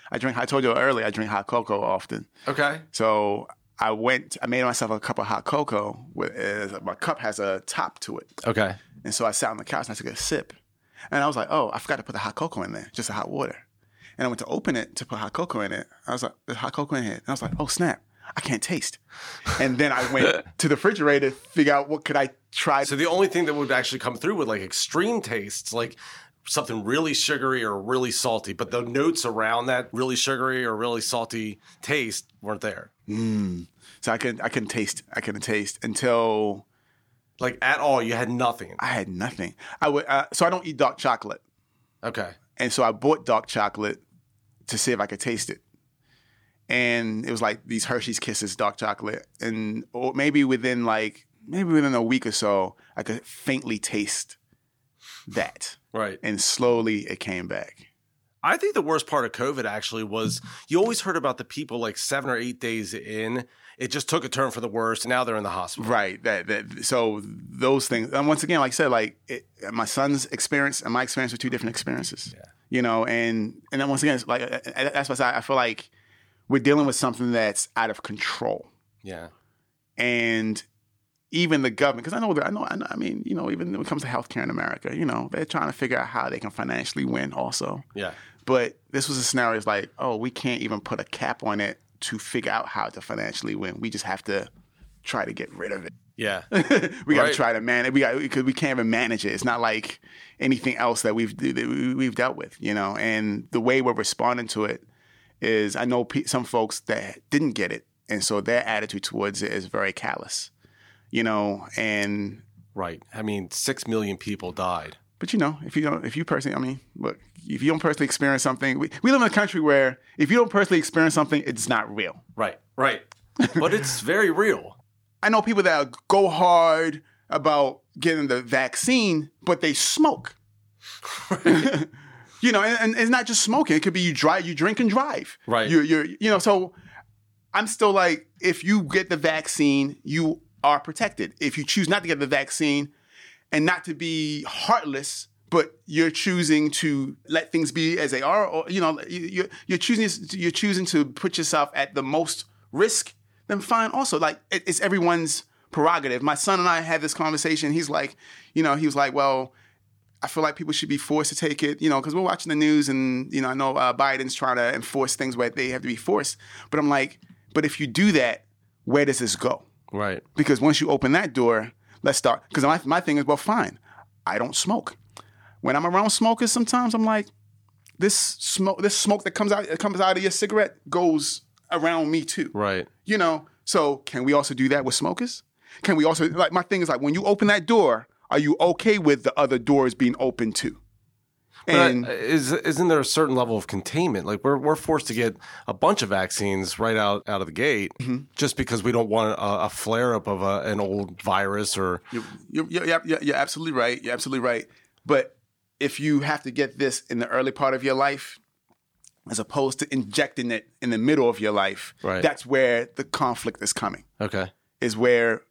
I drink. I told you earlier. I drink hot cocoa often. Okay. So I went. I made myself a cup of hot cocoa. With uh, my cup has a top to it. Okay. And so I sat on the couch and I took a sip, and I was like, "Oh, I forgot to put the hot cocoa in there. Just the hot water." And I went to open it to put hot cocoa in it. I was like, "There's hot cocoa in here." And I was like, "Oh snap! I can't taste." And then I went to the refrigerator to figure out what could I try. So the only thing that would actually come through with like extreme tastes, like something really sugary or really salty, but the notes around that really sugary or really salty taste weren't there. Mm. So I couldn't, I couldn't taste. I couldn't taste until, like at all. You had nothing. I had nothing. I would. Uh, so I don't eat dark chocolate. Okay. And so I bought dark chocolate to see if I could taste it. And it was like these Hershey's Kisses dark chocolate, and or maybe within like maybe within a week or so, I could faintly taste that. Right. And slowly it came back. I think the worst part of COVID actually was you always heard about the people like seven or eight days in. It just took a turn for the worse. And now they're in the hospital. Right. That, that so those things. And once again, like I said, like it, my son's experience and my experience were two different experiences. Yeah. You know, and and then once again, it's like that's why I feel like we're dealing with something that's out of control. Yeah. And even the government, because I know that I know, I know, I mean, you know, even when it comes to healthcare in America, you know, they're trying to figure out how they can financially win also. Yeah. But this was a scenario, it's like, oh, we can't even put a cap on it to figure out how to financially win. We just have to try to get rid of it. Yeah. we got to right. try to manage. We got because we can't even manage it. It's not like anything else that we've that we've dealt with, you know. And the way we're responding to it is, I know pe- some folks that didn't get it, and so their attitude towards it is very callous, you know. And right. I mean, six million people died. But you know, if you don't, if you personally, I mean, look, if you don't personally experience something, we, we live in a country where if you don't personally experience something, it's not real. Right. Right. But it's very real. I know people that go hard about getting the vaccine, but they smoke. Right. You know, and, and it's not just smoking. It could be you drive, you drink and drive. Right. You're, you're, you know, so I'm still like, if you get the vaccine, you are protected. If you choose not to get the vaccine and not to be heartless, but you're choosing to let things be as they are, or, you know, you're, you're choosing, you're choosing to put yourself at the most risk, then fine also. Like, it's everyone's prerogative. My son and I had this conversation. He's like, you know, he was like, well, I feel like people should be forced to take it, you know, because we're watching the news and, you know, I know uh, Biden's trying to enforce things where they have to be forced. But I'm like, but if you do that, where does this go? Right. Because once you open that door, let's start. Because my, my thing is, well, fine, I don't smoke. When I'm around smokers, sometimes I'm like, this smoke, this smoke that comes out, that comes out of your cigarette goes around me too. Right. You know, so can we also do that with smokers? Can we also, like, my thing is like, when you open that door, are you okay with the other doors being open too? And but is isn't there a certain level of containment? Like we're we're forced to get a bunch of vaccines right out, out of the gate mm-hmm. just because we don't want a, a flare up of a, an old virus or. You're, you're, you're, you're, you're absolutely right. You're absolutely right. But if you have to get this in the early part of your life, as opposed to injecting it in the middle of your life, right. that's where the conflict is coming. Okay, is where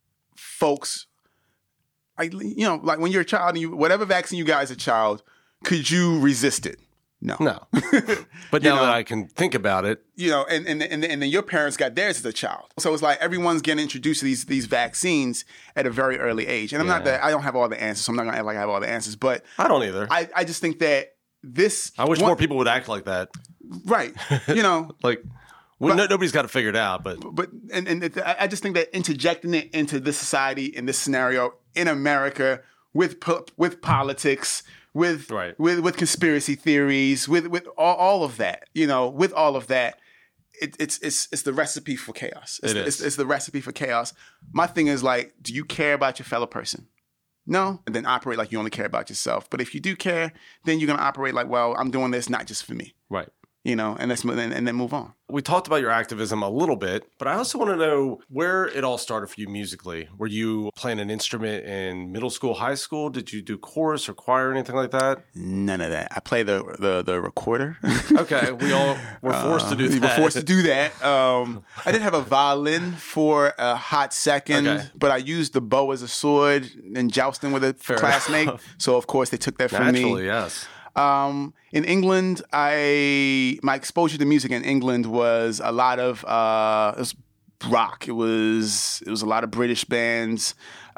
folks, like, you know, like when you're a child and you whatever vaccine you got as a child. Could you resist it? No. No. But now know, that I can think about it. You know, and, and, and, and then your parents got theirs as a child. So it's like everyone's getting introduced to these these vaccines at a very early age. And I'm yeah. not that, I don't have all the answers, so I'm not going to act like I have all the answers. But I don't either. I, I just think that this... I wish one, more people would act like that. Right. You know. like, well, but, no, nobody's got it figured out, but... But, and, and it, I just think that interjecting it into this society, in this scenario, in America, with with politics... With, right. with with conspiracy theories, with with all, all of that, you know, with all of that, it, it's it's it's the recipe for chaos. It's, it is. It's, it's the recipe for chaos. My thing is like, do you care about your fellow person? No, and then operate like you only care about yourself. But if you do care, then you're gonna operate like, well, I'm doing this not just for me, right? You know, and let's and, and then move on. We talked about your activism a little bit, but I also want to know where it all started for you musically. Were you playing an instrument in middle school, high school? Did you do chorus or choir or anything like that? None of that. I play the the, the recorder. Okay, we all were forced uh, to do that. We were forced to do that. Um, I did have a violin for a hot second, okay. but I used the bow as a sword and jousting with a Fair classmate. Enough. So of course they took that from Naturally, me. yes. Um, in England, I my exposure to music in England was a lot of uh, it was rock. It was it was a lot of British bands.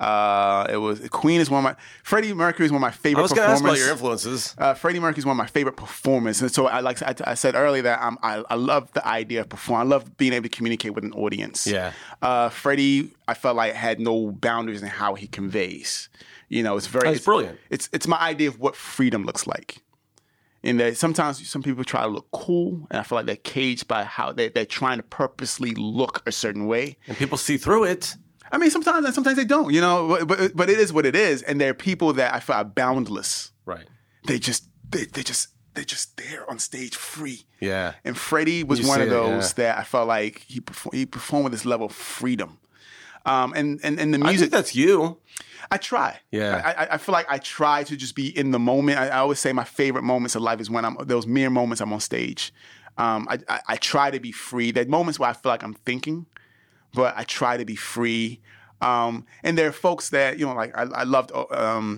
Uh, it was Queen is one of my Freddie Mercury is one of my favorite. I was going to performers. ask about your influences. Uh, Freddie Mercury is one of my favorite performers, and so I like I, I said earlier that I'm, I I love the idea of performing. I love being able to communicate with an audience. Yeah. Uh, Freddie, I felt like had no boundaries in how he conveys. You know, it's very That's it's, brilliant. It's it's my idea of what freedom looks like. And that sometimes some people try to look cool, and I feel like they're caged by how they they're trying to purposely look a certain way. And people see through it. I mean, sometimes and sometimes they don't, you know, but, but but it is what it is. And there are people that I feel are boundless. Right. They just they they just they're just there on stage free. Yeah. And Freddie was You one of see it, those yeah. that I felt like he perform, he performed with this level of freedom. Um, and and and the I music think that's you. I try. Yeah. I, I I feel like I try to just be in the moment. I, I always say my favorite moments of life is when I'm those mere moments I'm on stage. Um, I, I I try to be free. There are moments where I feel like I'm thinking, but I try to be free. Um, and there are folks that, you know, like I, I loved um,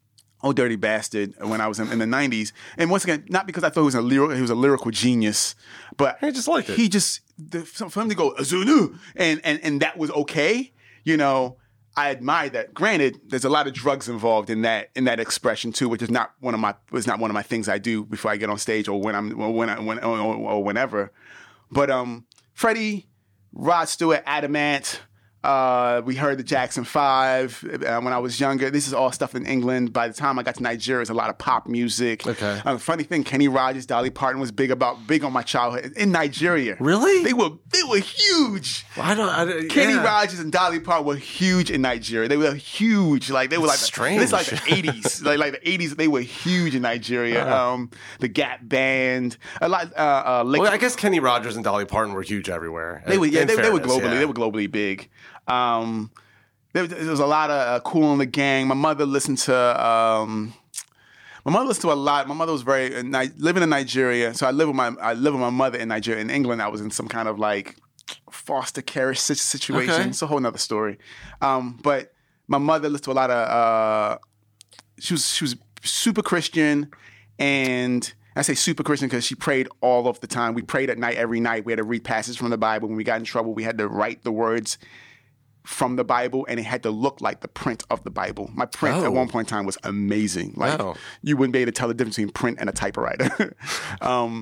Oh Dirty Bastard when I was in, in the nineties. And once again, not because I thought he was a lyrical, he was a lyrical genius, but I just liked it. He just the, for him to go Azunu and and and that was okay. You know, I admired that. Granted, there's a lot of drugs involved in that in that expression too, which is not one of my was not one of my things I do before I get on stage or when I'm or when I, when or, or whenever. But um, Freddie, Rod Stewart, Adamant. Uh, we heard the Jackson Five uh, when I was younger. This is all stuff in England. By the time I got to Nigeria, it's a lot of pop music. Okay. Uh, funny thing, Kenny Rogers, Dolly Parton was big about big on my childhood in Nigeria. Really? They were they were huge. I don't. I, don't- Kenny yeah. Rogers and Dolly Parton were huge in Nigeria. They were huge. Like they were like That's strange. It's like the eighties. like like the eighties. They were huge in Nigeria. Uh-huh. Um, the Gap Band. A lot. Uh, uh, Lick- Well, I guess Kenny Rogers and Dolly Parton were huge everywhere. They were, yeah, In they, they were fairness, globally, yeah. they were globally big. Um, there, there was a lot of uh, Kool and the Gang. My mother listened to, um, my mother listened to a lot. My mother was very uh, Ni- living in Nigeria, so I live with my, I live with my mother in Nigeria. In England, I was in some kind of like foster care si- situation. Okay. It's a whole nother story. Um, but my mother listened to a lot of. Uh, she was she was super Christian, and I say super Christian because she prayed all of the time. We prayed at night every night. We had to read passages from the Bible. When we got in trouble, we had to write the words from the Bible, and it had to look like the print of the Bible. My print Oh. at one point in time was amazing. Like Wow. you wouldn't be able to tell the difference between print and a typewriter. um,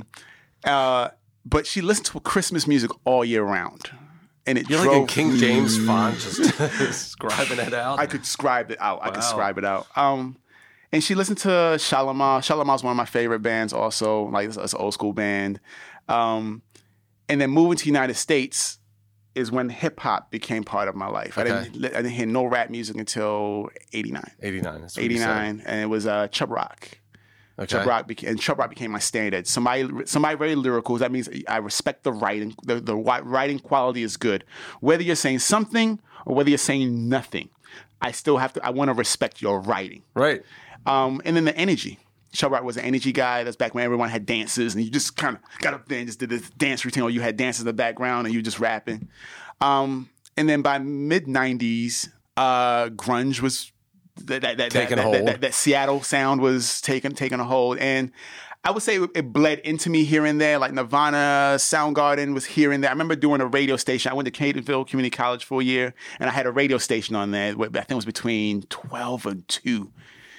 uh, but she listened to Christmas music all year round, and it You're drove like in King James font, just scribing it out. I could scribe it out. I could Wow. scribe it out. Um, and she listened to Shalimar. Shalimar's one of my favorite bands also. Like, it's, it's an old school band. Um, and then moving to the United States is when hip-hop became part of my life. Okay. I didn't I didn't hear no rap music until eighty-nine. eighty-nine. That's what you said. eighty-nine. And it was uh, Chub Rock. Okay. Chub Rock became, and Chub Rock became my standard. Somebody, somebody very lyrical. That means I respect the writing. The, the wi- writing quality is good. Whether you're saying something or whether you're saying nothing, I still have to. I want to respect your writing. Right. Um, and then the energy. Chub Rock was an energy guy. That's back when everyone had dances, and you just kind of got up there and just did this dance routine, or you had dances in the background, and you just rapping. Um, and then by mid nineties, uh, grunge was. That that that, Taking that, hold. that, that, that Seattle sound was taking taking a hold, and I would say it bled into me here and there. Like Nirvana, Soundgarden was here and there. I remember doing a radio station. I went to Cadenville Community College for a year, and I had a radio station on there. I think it was between twelve and two,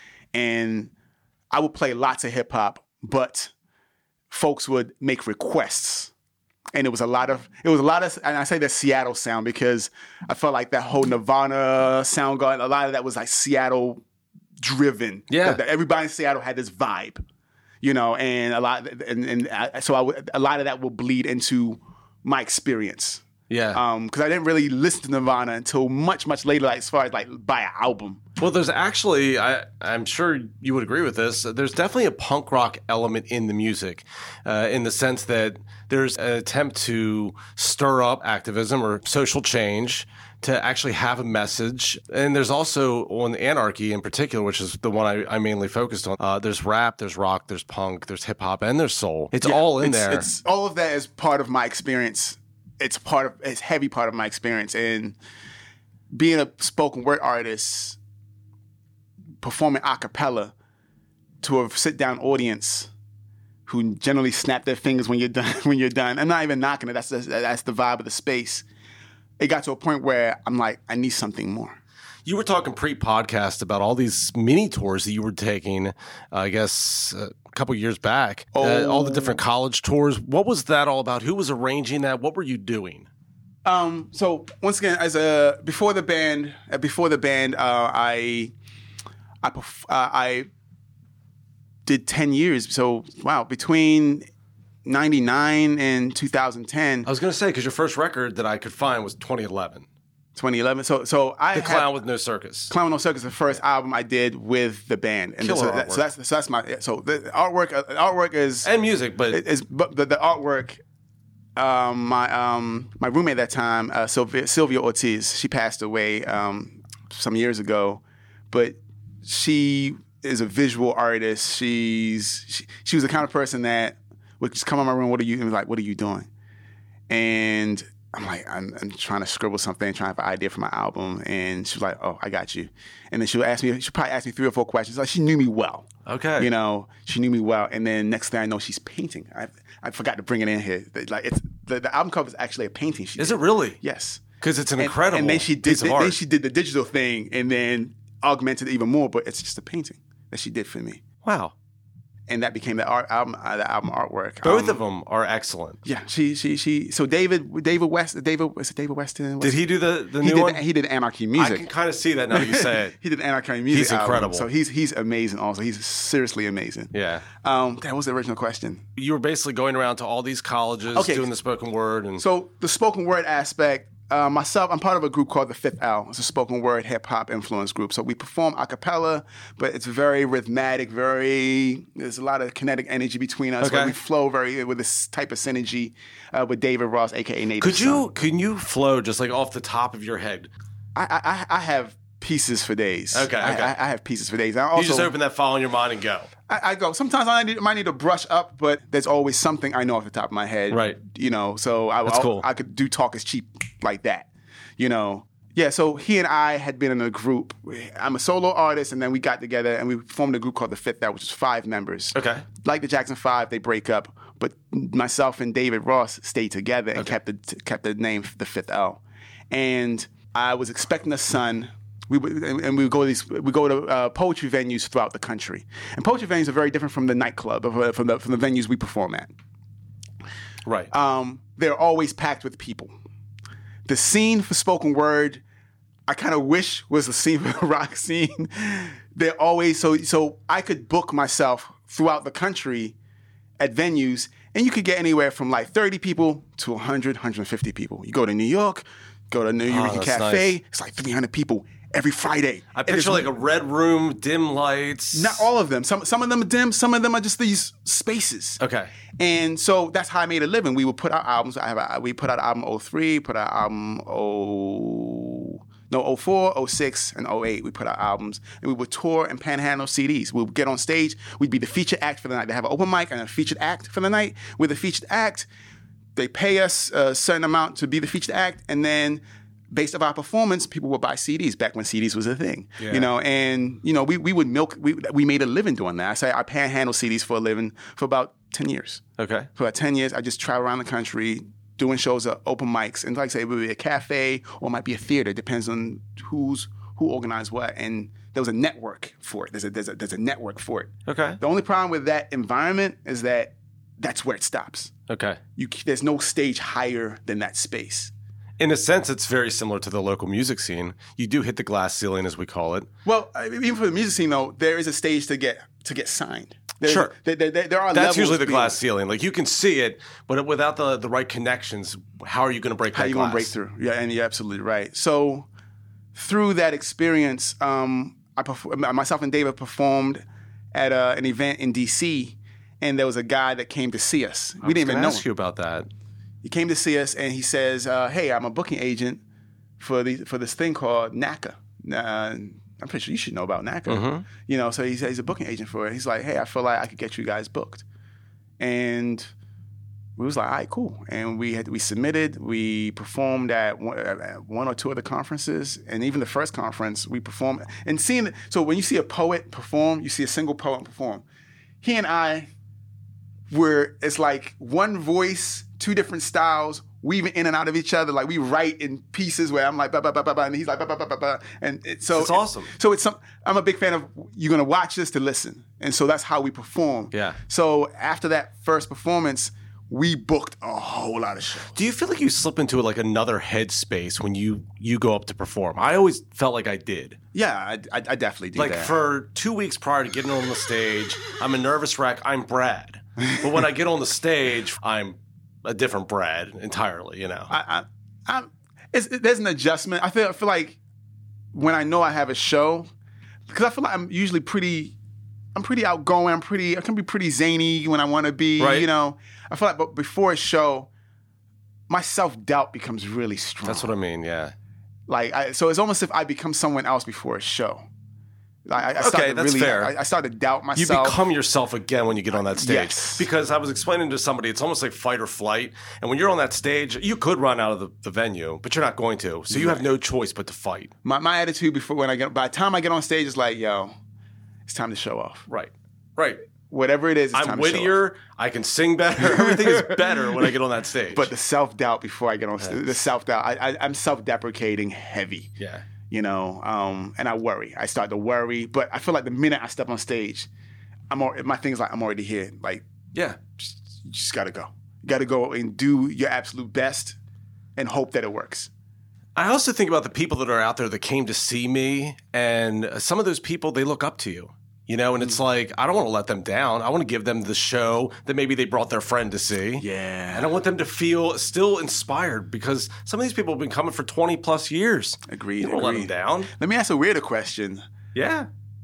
and I would play lots of hip hop, but folks would make requests. And it was a lot of, it was a lot of, and I say the Seattle sound because I felt like that whole Nirvana, Soundgarden, a lot of that was like Seattle driven. Yeah. That, that everybody in Seattle had this vibe, you know, and a lot, and, and I, so I would, a lot of that will bleed into my experience. Yeah. Um, because I didn't really listen to Nirvana until much, much later, like as far as like buy an album. Well, there's actually, I, I'm sure you would agree with this, there's definitely a punk rock element in the music, uh, in the sense that there's an attempt to stir up activism or social change, to actually have a message. And there's also, on Anarchy in particular, which is the one I, I mainly focused on, uh, there's rap, there's rock, there's punk, there's hip-hop, and there's soul. It's Yeah, all in it's, there. It's all of that is part of my experience. It's part of, it's heavy part of my experience. And being a spoken word artist, performing a cappella to a sit-down audience who generally snap their fingers when you're done. When you're done, I'm not even knocking it. That's the, that's the vibe of the space. It got to a point where I'm like, I need something more. You were talking pre-podcast about all these mini tours that you were taking, uh, I guess, uh, a couple years back. Oh. Uh, all the different college tours. What was that all about? Who was arranging that? What were you doing? Um, so once again, as a before the band, uh, before the band, uh, I, I, perf- uh, I did ten years. So wow, between ninety-nine and two thousand ten. I was going to say because your first record that I could find was twenty eleven. twenty eleven. So, so I The had, Clown with No Circus. Clown with No Circus, the first album I did with the band, and Killer so, that, artwork. so that's so that's my so the artwork. Uh, artwork is And music, but is but the, the artwork. Um, my um, my roommate at that time, uh, Sylvia, Sylvia Ortiz, she passed away um, some years ago, but she is a visual artist. She's she, she was the kind of person that would just come in my room. What are you and like? What are you doing? And I'm like, I'm, I'm trying to scribble something, trying to have an idea for my album. And she was like, oh, I got you. And then she'll ask me, she'll probably ask me three or four questions. Like, she knew me well. Okay. You know, she knew me well. And then next thing I know, she's painting. I I forgot to bring it in here. Like, it's the, the album cover is actually a painting. She is did. it really? Yes. Because it's an And- incredible And then she did. piece of The, art. then she did the digital thing, and then augmented it even more. But it's just a painting that she did for me, Wow. and that became the art album. Uh, the album artwork. Both Um, of them are excellent. Yeah, she, she, she. So David, David West, David was it David Weston? Did he do the, the He new did. one? He did Anarchy I Music. can kind of see that now that you say it. He did Anarchy Music. He's album. incredible. So he's he's amazing. Also, he's seriously amazing. Yeah. Um, that was the original question. You were basically going around to all these colleges, Okay. doing the spoken word. and So the spoken word aspect, uh, myself, I'm part of a group called the Fifth L. It's a spoken word hip hop influence group. So we perform a cappella, but it's very rhythmic, very, there's a lot of kinetic energy between us. Okay. Where we flow very with this type of synergy uh, with David Ross, A K A Native Could Son. you can you flow just like off the top of your head? I, I, I have pieces for days. Okay, I, okay. I, I have pieces for days. I also, You just open that file in your mind and go. I, I go. Sometimes I need, might need to brush up, but there's always something I know off the top of my head. Right. You know, so I, That's I, cool. I could do Talk is Cheap like that. You know. Yeah, so he and I had been in a group. I'm a solo artist, and then we got together and we formed a group called the Fifth L, which is five members. Okay. Like the Jackson Five, they break up, but myself and David Ross stayed together and Okay. kept the kept the name the Fifth L. And I was expecting a son. We would, and and we would go to these. We go to uh, poetry venues throughout the country, and poetry venues are very different from the nightclub, uh, from the from the venues we perform at. Right. Um, they're always packed with people. The scene for spoken word, I kind of wish was the scene for the rock scene. They're always so so I could book myself throughout the country at venues, and you could get anywhere from like thirty people to one hundred, one hundred fifty people. You go to New York, go to New York Oh, that's Cafe, nice. it's like three hundred people every Friday. I And it's picture like a red room, dim lights. not all of them. Some some of them are dim. Some of them are just these spaces. Okay. And so that's how I made a living. We would put out albums. I have a, we put out album oh three, put out album oh no oh four, oh six, and oh eight. We put out albums, and we would tour and panhandle C Ds. We would get on stage. We'd be the featured act for the night. They have an open mic and a featured act for the night. We're the featured act. They pay us a certain amount to be the featured act, and then based on our performance, people would buy C Ds back when C Ds was a thing. Yeah. You know, and you know, we we would milk. We we made a living doing that. I say I panhandle C Ds for a living for about ten years. Okay. For about ten years, I just travel around the country doing shows at open mics, and like I say, it would be a cafe or it might be a theater. It depends on who's who organized what, and there was a network for it. There's a there's a there's a network for it. Okay. The only problem with that environment is that that's where it stops. Okay. You there's no stage higher than that space. In a sense, it's very similar to the local music scene. You do hit the glass ceiling, as we call it. Well, I mean, even for the music scene, though, there is a stage to get to get signed. There's, Sure. there, there, there, there are That's levels usually the beyond- glass ceiling. Like you can see it, but without the, the right connections, how are you going to break How that you glass? gonna break through? Yeah, and you're absolutely right. So through that experience, um, I perf- myself and David performed at a, an event in D C, and there was a guy that came to see us. We didn't even know ask him. you about that. He came to see us, and he says, uh, "Hey, I'm a booking agent for the for this thing called NACA. Uh, I'm pretty sure you should know about NACA. Mm-hmm. You know." So he says he's a booking agent for it. He's like, "Hey, I feel like I could get you guys booked," and we was like, all right, cool. And we had we submitted, we performed at one, at one or two other conferences, and even the first conference, we performed. And seeing, so when you see a poet perform, you see a single poet perform. He and I were, it's like one voice, two different styles, weaving in and out of each other. Like we write in pieces where I'm like, bah, bah, bah, bah, bah, and he's like, bah, bah, bah, bah, bah. And it, so it's awesome. It, so it's some, I'm a big fan of, you're going to watch this to listen. And so that's how we perform. Yeah. So after that first performance, we booked a whole lot of shows. Do you feel like you slip into like another headspace when you you go up to perform? I always felt like I did. Yeah, I, I, I definitely do like that. Like for two weeks prior to getting on the stage, I'm a nervous wreck. I'm Brad. But when I get on the stage, I'm a different Brad entirely, you know? I, I, I'm, it's, it, there's an adjustment. I feel, I feel like when I know I have a show, because I feel like I'm usually pretty... I'm pretty outgoing. I'm pretty. I can be pretty zany when I want to be. Right. You know. I feel like, but before a show, my self doubt becomes really strong. That's what I mean. Yeah. Like, I, so it's almost as if I become someone else before a show. Like, I, I okay, start to that's really, fair. I, I start to doubt myself. You become yourself again when you get on that stage. Yes. Because I was explaining to somebody, it's almost like fight or flight. And when you're on that stage, you could run out of the, the venue, but you're not going to. So you Right. have no choice but to fight. My my attitude before when I get by the time I get on stage is like, yo, it's time to show off. Right. Right. Whatever it is, it's I'm time wittier. to show off. I can sing better. Everything is better when I get on that stage. But the self doubt before I get on stage, Yes. the self doubt, I, I, I'm self deprecating heavy. yeah. You know, um, and I worry. I start to worry, but I feel like the minute I step on stage, I'm al- my thing's like I'm already here. Like, Yeah. just, you just gotta go. You gotta go and do your absolute best, and hope that it works. I also think about the people that are out there that came to see me, and some of those people, they look up to you. You know, and it's like, I don't want to let them down. I want to give them the show that maybe they brought their friend to see. Yeah. And I want them to feel still inspired because some of these people have been coming for twenty plus years. Agreed. You don't let them agreed. down. Let me ask a weirder question. Yeah.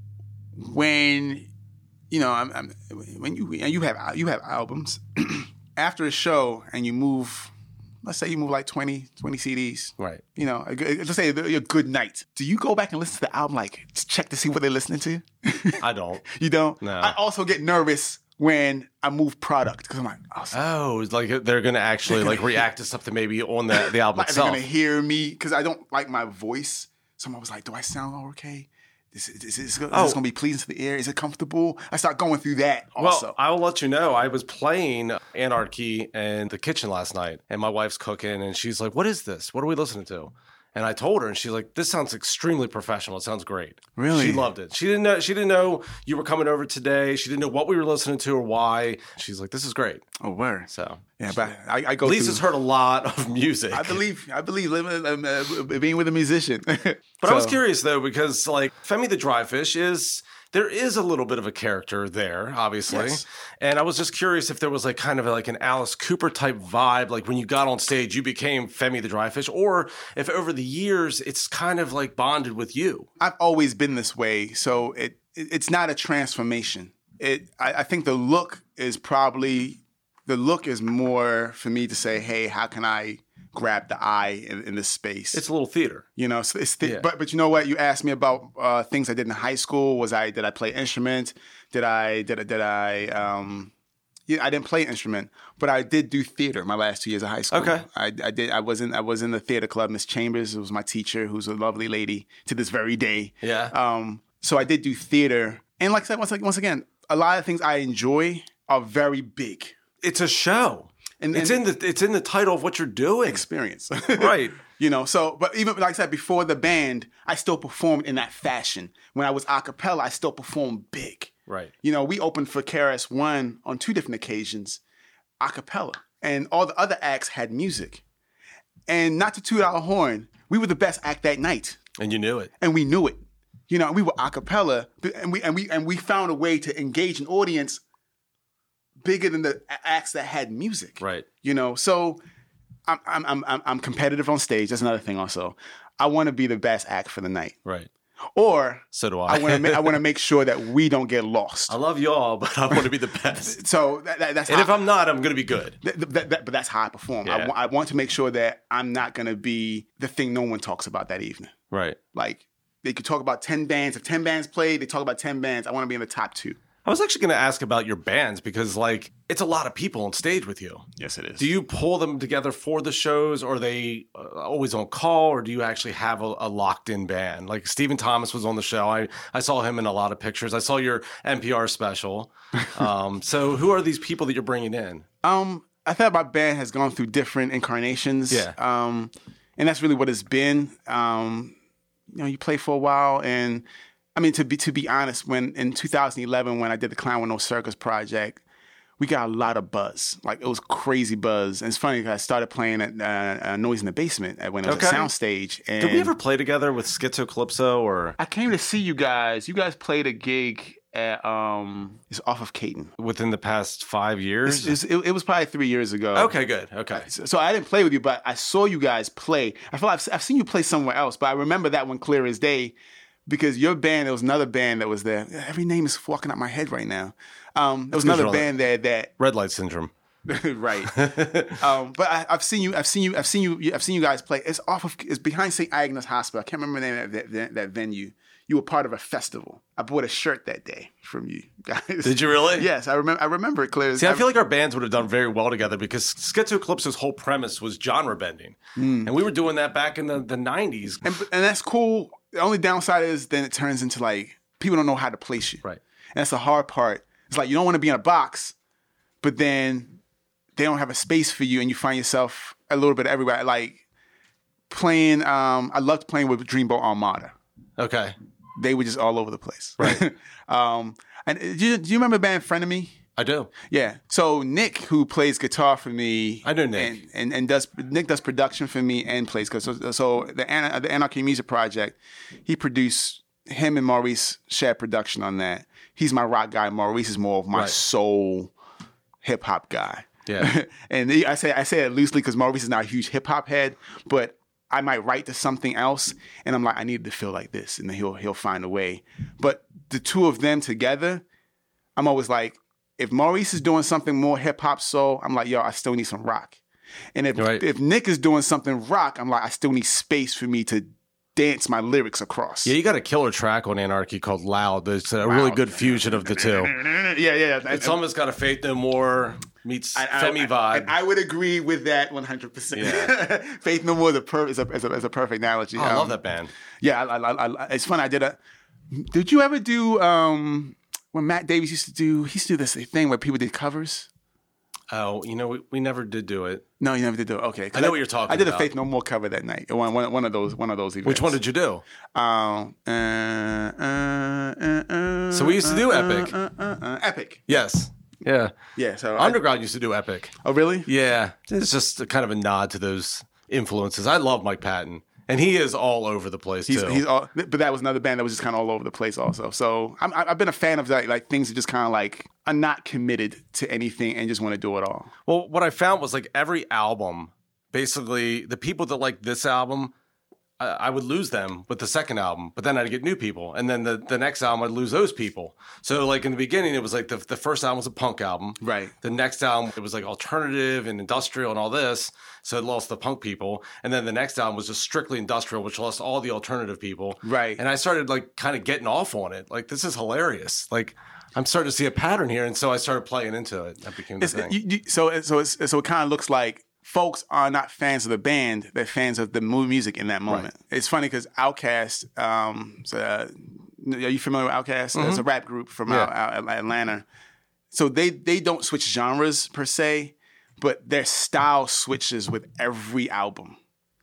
When, you know, I'm, I'm, when you you have you have albums after a show and you move. Let's say you move like twenty, twenty C Ds. Right. You know, a good, let's say a good night. Do you go back and listen to the album, like, to check to see what they're listening to? I don't. You don't? No. I also get nervous when I move product because I'm like, oh, so- Oh, it's like they're going to actually like react to something maybe on the, the album like, they're itself. going to hear me because I don't like my voice. Someone was like, do I sound okay? Is, is, is, is, is Oh. this going to be pleasing to the ear? Is it comfortable? I start going through that also. Well, I will let you know. I was playing Anarchy in the kitchen last night, and my wife's cooking, and she's like, "What is this? What are we listening to?" And I told her, and she's like, "This sounds extremely professional. It sounds great." Really? She loved it. She didn't know. She didn't know you were coming over today. She didn't know what we were listening to or why. She's like, "This is great." oh, word. So Yeah, but I, I go Lisa's through. heard a lot of music. I believe, I believe living, um, uh, being with a musician. But I was curious though, because like Femi the Dry Fish is, there is a little bit of a character there, obviously. Yes. And I was just curious if there was like kind of like an Alice Cooper type vibe, like when you got on stage, you became Femi the Dry Fish, or if over the years it's kind of like bonded with you. I've always been this way, so it, it it's not a transformation. It I, I think the look is probably the look is more for me to say, hey, how can I grab the eye in, in this space? It's a little theater. You know, so it's th- Yeah. but but you know what? You asked me about uh, things I did in high school. Was I did I play instrument? Did I did I, did I um yeah, I didn't play instrument, but I did do theater my last two years of high school. Okay. I, I did I was in I was in the theater club. Miss Chambers was my teacher, who's a lovely lady to this very day. Yeah. Um so I did do theater. And like I said, once once again, a lot of things I enjoy are very big. It's a show. And, It's and in the it's in the title of what you're doing. experience. Right. You know, so, but even like I said, before the band, I still performed in that fashion. When I was a cappella, I still performed big. Right. You know, we opened for K R S One on two different occasions, a cappella. And all the other acts had music. And not to toot our horn, we were the best act that night. And you knew it. And we knew it. You know, we were a cappella, and we and we and we found a way to engage an audience bigger than the acts that had music. Right. You know, so I'm I'm I'm I'm I'm competitive on stage. That's another thing also. I want to be the best act for the night. Right. Or So do I. I want to ma- I want to make sure that we don't get lost. I love y'all, but I want to be the best. So that, that, that's And how, if I'm not, I'm going to be good. that, that, that- but that's how I perform. I, Yeah. wa- I want to make sure that I'm not going to be the thing no one talks about that evening. Right. Like they could talk about ten bands. If ten bands played, they talk about ten bands. I want to be in the top two. I was actually going to ask about your bands because, like, it's a lot of people on stage with you. Yes, it is. Do you pull them together for the shows, or are they uh, always on call, or do you actually have a, a locked-in band? Like, Stephen Thomas was on the show. I, I saw him in a lot of pictures. I saw your N P R special. Um, so who are these people that you're bringing in? Um, I thought my band has gone through different incarnations. Yeah. Um, and that's really what it's been. Um, you know, you play for a while, and I mean, to be to be honest, when in two thousand eleven, when I did the Clown with No Circus project, we got a lot of buzz. Like, it was crazy buzz. And it's funny because I started playing at uh, uh, Noise in the Basement at, when it was Okay. a soundstage. And Did we ever play together with Schizo Calypso, or I came to see you guys. You guys played a gig at um, it's off of Caton. within the past five years? It's, it's, it, it was probably three years ago. Okay, good. Okay. So, so I didn't play with you, but I saw you guys play. I feel like I've, I've seen you play somewhere else, but I remember that one clear as day. Because your band, there was another band that was there. Every name is walking out my head right now. Um, there was another band there that Red light syndrome. right. um, but I, I've seen you. I've seen you. I've seen you. I've seen you guys play. It's off of. It's behind Saint Agnes Hospital. I can't remember the name of that, that, that venue. You were part of a festival. I bought a shirt that day from you guys. Did you really? Yes, I remember. I remember it clearly. See, I feel like our bands would have done very well together because Schizo Calypso's whole premise was genre bending. Mm. And we were doing that back in the, the nineties. and, and that's cool. The only downside is then it turns into like people don't know how to place you. Right. And that's the hard part. It's like you don't want to be in a box, but then they don't have a space for you, and you find yourself a little bit everywhere. Like playing, um, I loved playing with Dreamboat Armada. Okay. They were just all over the place. Right. um, and do you, do you remember the band Frenemy? I do. Yeah. So Nick, who plays guitar for me, I know Nick. and, and, and does Nick does production for me and plays guitar. So, so the Ana- the Anarchy Music Project, he produced. Him and Maurice shared production on that. He's my rock guy. Maurice is more of my Right. soul hip hop guy. Yeah. and he, I say I say it loosely because Maurice is not a huge hip hop head, but I might write to something else, and I'm like, I need to feel like this, and then he'll he'll find a way. But the two of them together, I'm always like, if Maurice is doing something more hip hop soul, I'm like, yo, I still need some rock. And if Right. if Nick is doing something rock, I'm like, I still need space for me to dance my lyrics across. Yeah, you got a killer track on Anarchy called Loud. It's a really Loud. good fusion of the two. yeah, yeah. It's almost got a Faith No More meets I, I- Femi I- vibe. I, I would agree with that one hundred percent. Yeah. Faith No More is a, per, is, a, is, a, is a perfect analogy. Oh, I Um, love that band. Yeah, I, I, I, it's fun. I did a. Did you ever do um, when Matt Davies used to do? He used to do this thing where people did covers. Oh, you know, we, we never did do it. No, you never did do it. Okay, 'cause I know what you're talking I did about. a Faith No More cover that night. One, one, one of those, one of those events. Which one did you do? Um, uh, uh, uh, uh, So we used to do uh, Epic. Uh, uh, uh, Epic. Yes. Yeah. Yeah. So I- Underground used to do Epic. oh, really? Yeah. It's just a kind of a nod to those influences. I love Mike Patton. And he is all over the place, He's, too. he's all, but that was another band that was just kind of all over the place also. So I'm, I've been a fan of like, like things that just kind of like are not committed to anything and just want to do it all. Well, what I found was like every album, basically, the people that like this album, I, I would lose them with the second album, but then I'd get new people. And then the, the next album, I'd lose those people. So, like, in the beginning, it was like the, the first album was a punk album. Right. The next album, it was like alternative and industrial and all this. So it lost the punk people. And then the next album was just strictly industrial, which lost all the alternative people. Right. And I started, like, kind of getting off on it. Like, this is hilarious. Like, I'm starting to see a pattern here. And so I started playing into it. That became the It's, thing. you, you, so it- so it's, so it kind of looks like folks are not fans of the band; they're fans of the mu- music in that moment. It's funny because Outkast, um, so, uh, are you familiar with Outkast? It's a rap group from Yeah. out, out Atlanta. So they they don't switch genres per se, but their style switches with every album.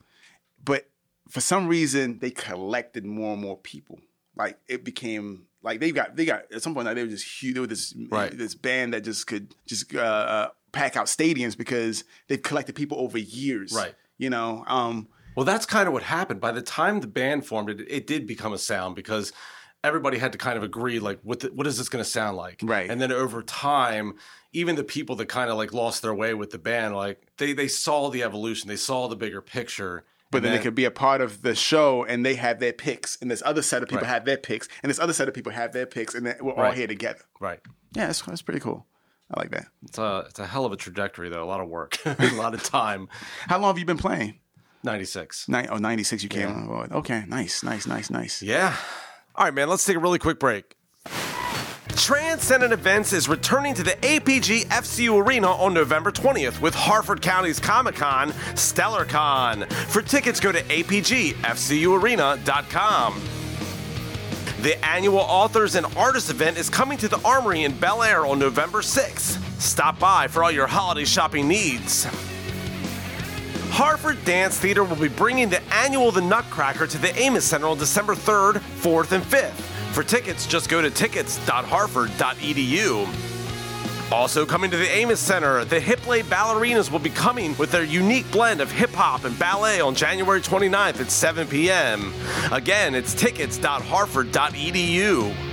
But for some reason, they collected more and more people. Like it became like they got they got at some point like they were just huge. They were this Right. this band that just could just uh, uh, pack out stadiums because they've collected people over years. Right. You know. Um, Well, that's kind of what happened. By the time the band formed, it, it did become a sound because everybody had to kind of agree, like, what the, what is this going to sound like? Right. And then over time, even the people that kind of like lost their way with the band, like they they saw the evolution, they saw the bigger picture. But And then, they could be a part of the show, and they have their picks, and this other set of people Right. have their picks, and this other set of people have their picks, and then we're all Right. here together. Right. Yeah, that's, that's pretty cool. I like that. It's a it's a hell of a trajectory though. A lot of work, a lot of time. How long have you been playing? ninety-six. Nine, oh, ninety-six you came on board. Okay, nice, nice, nice, nice. Yeah. All right, man. Let's take a really quick break. Transcendent Events is returning to the A P G F C U Arena on November twentieth with Harford County's Comic-Con, StellarCon. For tickets, go to a p g f c u arena dot com. The annual Authors and Artists event is coming to the Armory in Bel Air on November sixth. Stop by for all your holiday shopping needs. Harford Dance Theater will be bringing the annual The Nutcracker to the Amos Center on December third, fourth, and fifth. For tickets, just go to tickets dot harford dot e d u. Also coming to the Amos Center, the Hipley Ballerinas will be coming with their unique blend of hip-hop and ballet on January twenty-ninth at seven p.m. Again, it's tickets dot harford dot e d u.